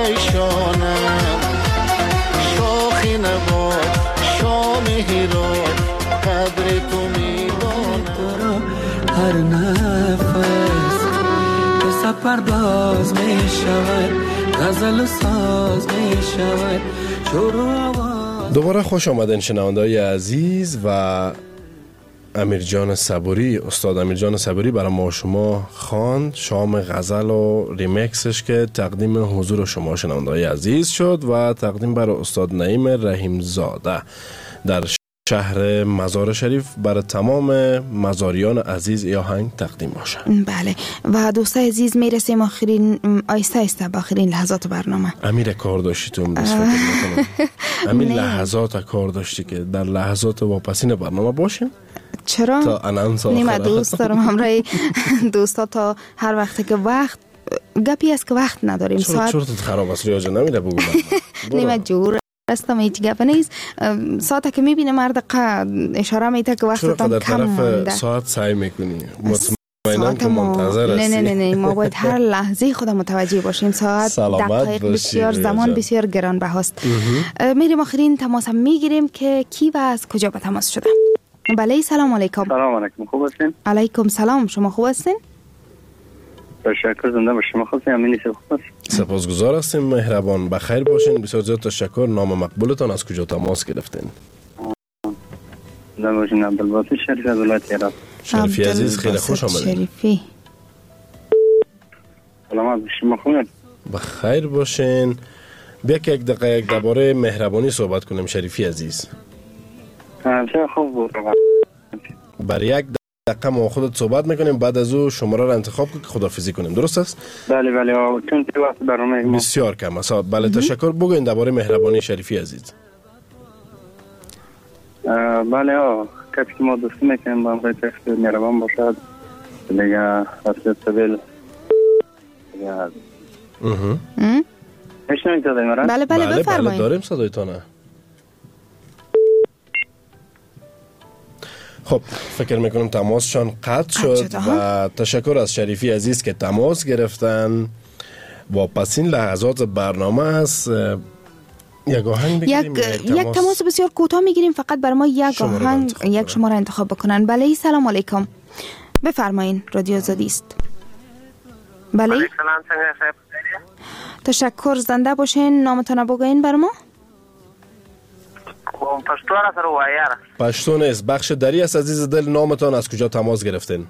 پریشانم شاخی نباد شام هیراد قدر تو میدانم هر نفس که سفر باز می شود غزل ساز می شود دوباره خوش آمدین شنونده‌های عزیز و امیر جان صبوری استاد امیر جان صبوری برای ما شما خواند شام غزل و ریمیکسش که تقدیم حضور شما شنونده‌های عزیز شد و تقدیم برای استاد نعیم رحیم زاده در شهر مزار شریف برای تمام مزاریان عزیز ای آهنگ تقدیم باشه. بله و دوستای عزیز میرسیم آخرین آیسته آیسته با آخرین لحظات برنامه. امیر کار داشتی تو امروز فکر میکنم امیر لحظات کار داشتی که در لحظات واپسین برنامه باشیم. چرا؟ تا انانس آخره نیمه دوست دارم همراه دوستا تا هر وقت که وقت گپی است که وقت نداریم. ساعت چرا خراب است ریاض نمیره بگو نیمه جور استم هیچ گپ نیست. ساعت که میبینه مرد اشاره میده که وقت تام کم مونده. ساعت سعی میکنی مطمئنم که منتظر هستی. نه نه نه ما باید هر لحظه خود متوجه باشیم. ساعت دقایق بسیار زمان بسیار گرانبهاست. میریم آخرین تماس میگیریم که کی و از کجا به تماس شده. بله سلام علیکم. سلام علیکم خوب هستین؟ علیکم سلام شما خوب هستین؟ تشکر زنده به شما خوب امینی خوب هست. سپاسگزار هستیم مهربان بخیر باشین بسیار زیاد تشکر نام مقبولتان از کجا تماس گرفتین؟ دموجین عبدالباسط شریف از ولایت هرات. شریفی عزیز خیلی خوش آمدید. شریفی سلامت به شما خوب بخیر باشین. بیا که یک دقیقه یک درباره مهربانی صحبت کنیم شریفی عزیز. چه خوب بود. بر یک دقیقه ما خودت صحبت میکنیم بعد از او شماره را انتخاب کنیم که خداحافظی کنیم درست است؟ بله بله چون که وقت برنامه ما بسیار کم است. بله تشکر بگوین درباره مهربانی شریفی عزیز. بله ها کسی که ما دوستی میکنیم با همراه کسی مهربان باشد دیگه اصل سبیل دیگه میشنوید صدای مرا؟ بله بله بفرمایید. بله داریم صدایتانه. خب فکر میکنم تماسشان قطع شد و تشکر از شریفی عزیز که تماس گرفتن. و پس این لحظات برنامه است. یک آهنگ بگیریم. یک یک تماس بسیار کوتاه میگیریم، فقط بر ما یک آهنگ یک شماره انتخاب بکنن. بله سلام علیکم، بفرمایین، رادیو آزادی است. بله سلام، څنګه صاحب؟ تشکر، زنده باشین. نامتان بگوین بر ما. پشتو را سر وایار. پشتو نیست، بخش دری است. عزیز دل، نامتان از کجا تماس گرفتین؟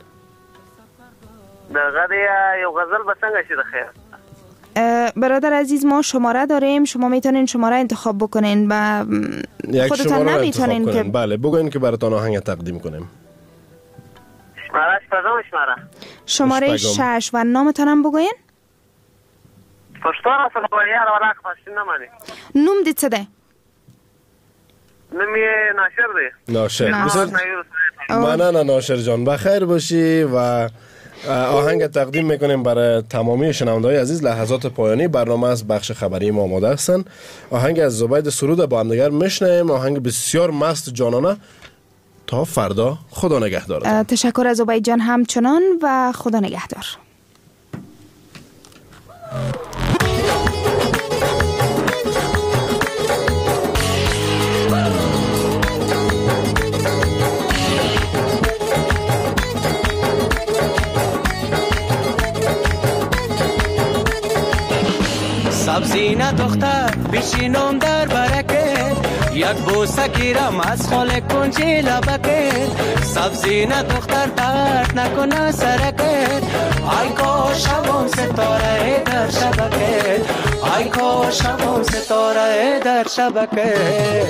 دغه یو غزل به څنګه شي د خیر. برادر عزیز، ما شماره داریم، شما میتونین شماره انتخاب بکنین و خودتان نمیتونین که بله بگوین که براتون آهنگ تقدیم کنیم. شماره شپږم شماره شماره شش و نامتانم بگوین. پښتو را سره وایار ولا پښتو نه مانی. نوم دې څه ده؟ نوم یې ناشر دی. ناشر. بسیار مننه ناشر جان، بخیر باشی. و آهنگ تقدیم میکنیم برای تمامی شنونده‌های عزیز. لحظات پایانی برنامه است، بخش خبری ما آماده هستن. آهنگ از زبید سرود با هم دیگر میشنویم. آهنگ بسیار مست جانانه. تا فردا، خدا نگهدار. تشکر از زبید جان همچنان و خدا نگهدار. سبزینه دختر بشینم در برکت، یک بوسه گیرم از خال کنجی لبکت. سبزینه دختر درد نکنه سرکت، ای کاش هم ستاره در شبکت، ای کاش هم ستاره در شبکت.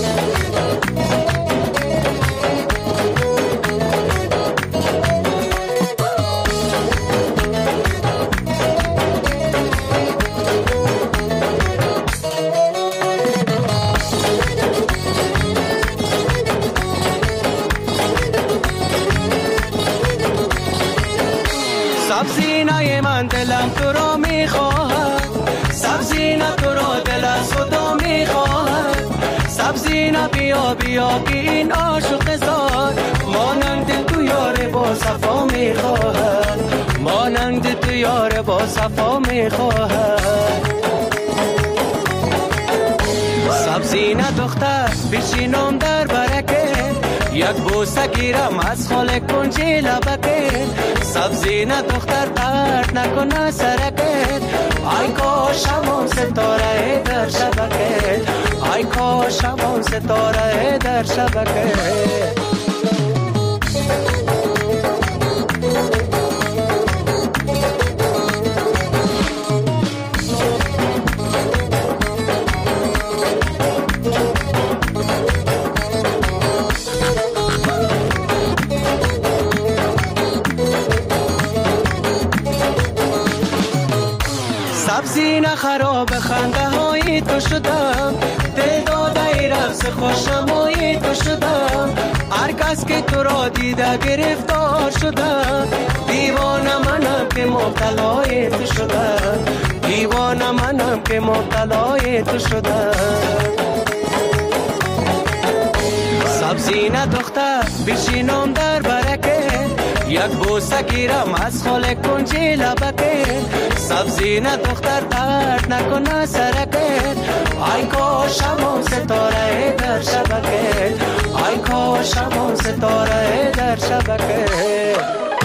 سبزینه من دلم تو را میخواهد، سبزینه تو را دل از خدا میخواهد. سبزینه بیا بیا که این عاشق زار، مانند تو یار با صفا میخواهد، مانند تو یار با صفا میخواهد. سبزینه دختر بشینم در برکت، یک بوسه گیرم از خال کنجی لبکت. سبزینه دختر درد نکنه سرکت، ای کاش هم ستاره در شبکت، ای کاش هم ستاره در شبکت. سبزینه خراب خنده های تو شدم، دل داده رقص خوشمایی تو شدم. هر کس که تو را دیده گرفتار شدم، دیوانه منم که مبتلای تو شدم، دیوانه منم که مبتلای تو شدم. سبزینه دختر بشینم در برکت، یک بوسه گیرم از خال کنجی لبکت. سبزینه دختر درد نکنه سرکت، ای کاش هم ستاره در شبکت، ای کاش هم ستاره در شبکت.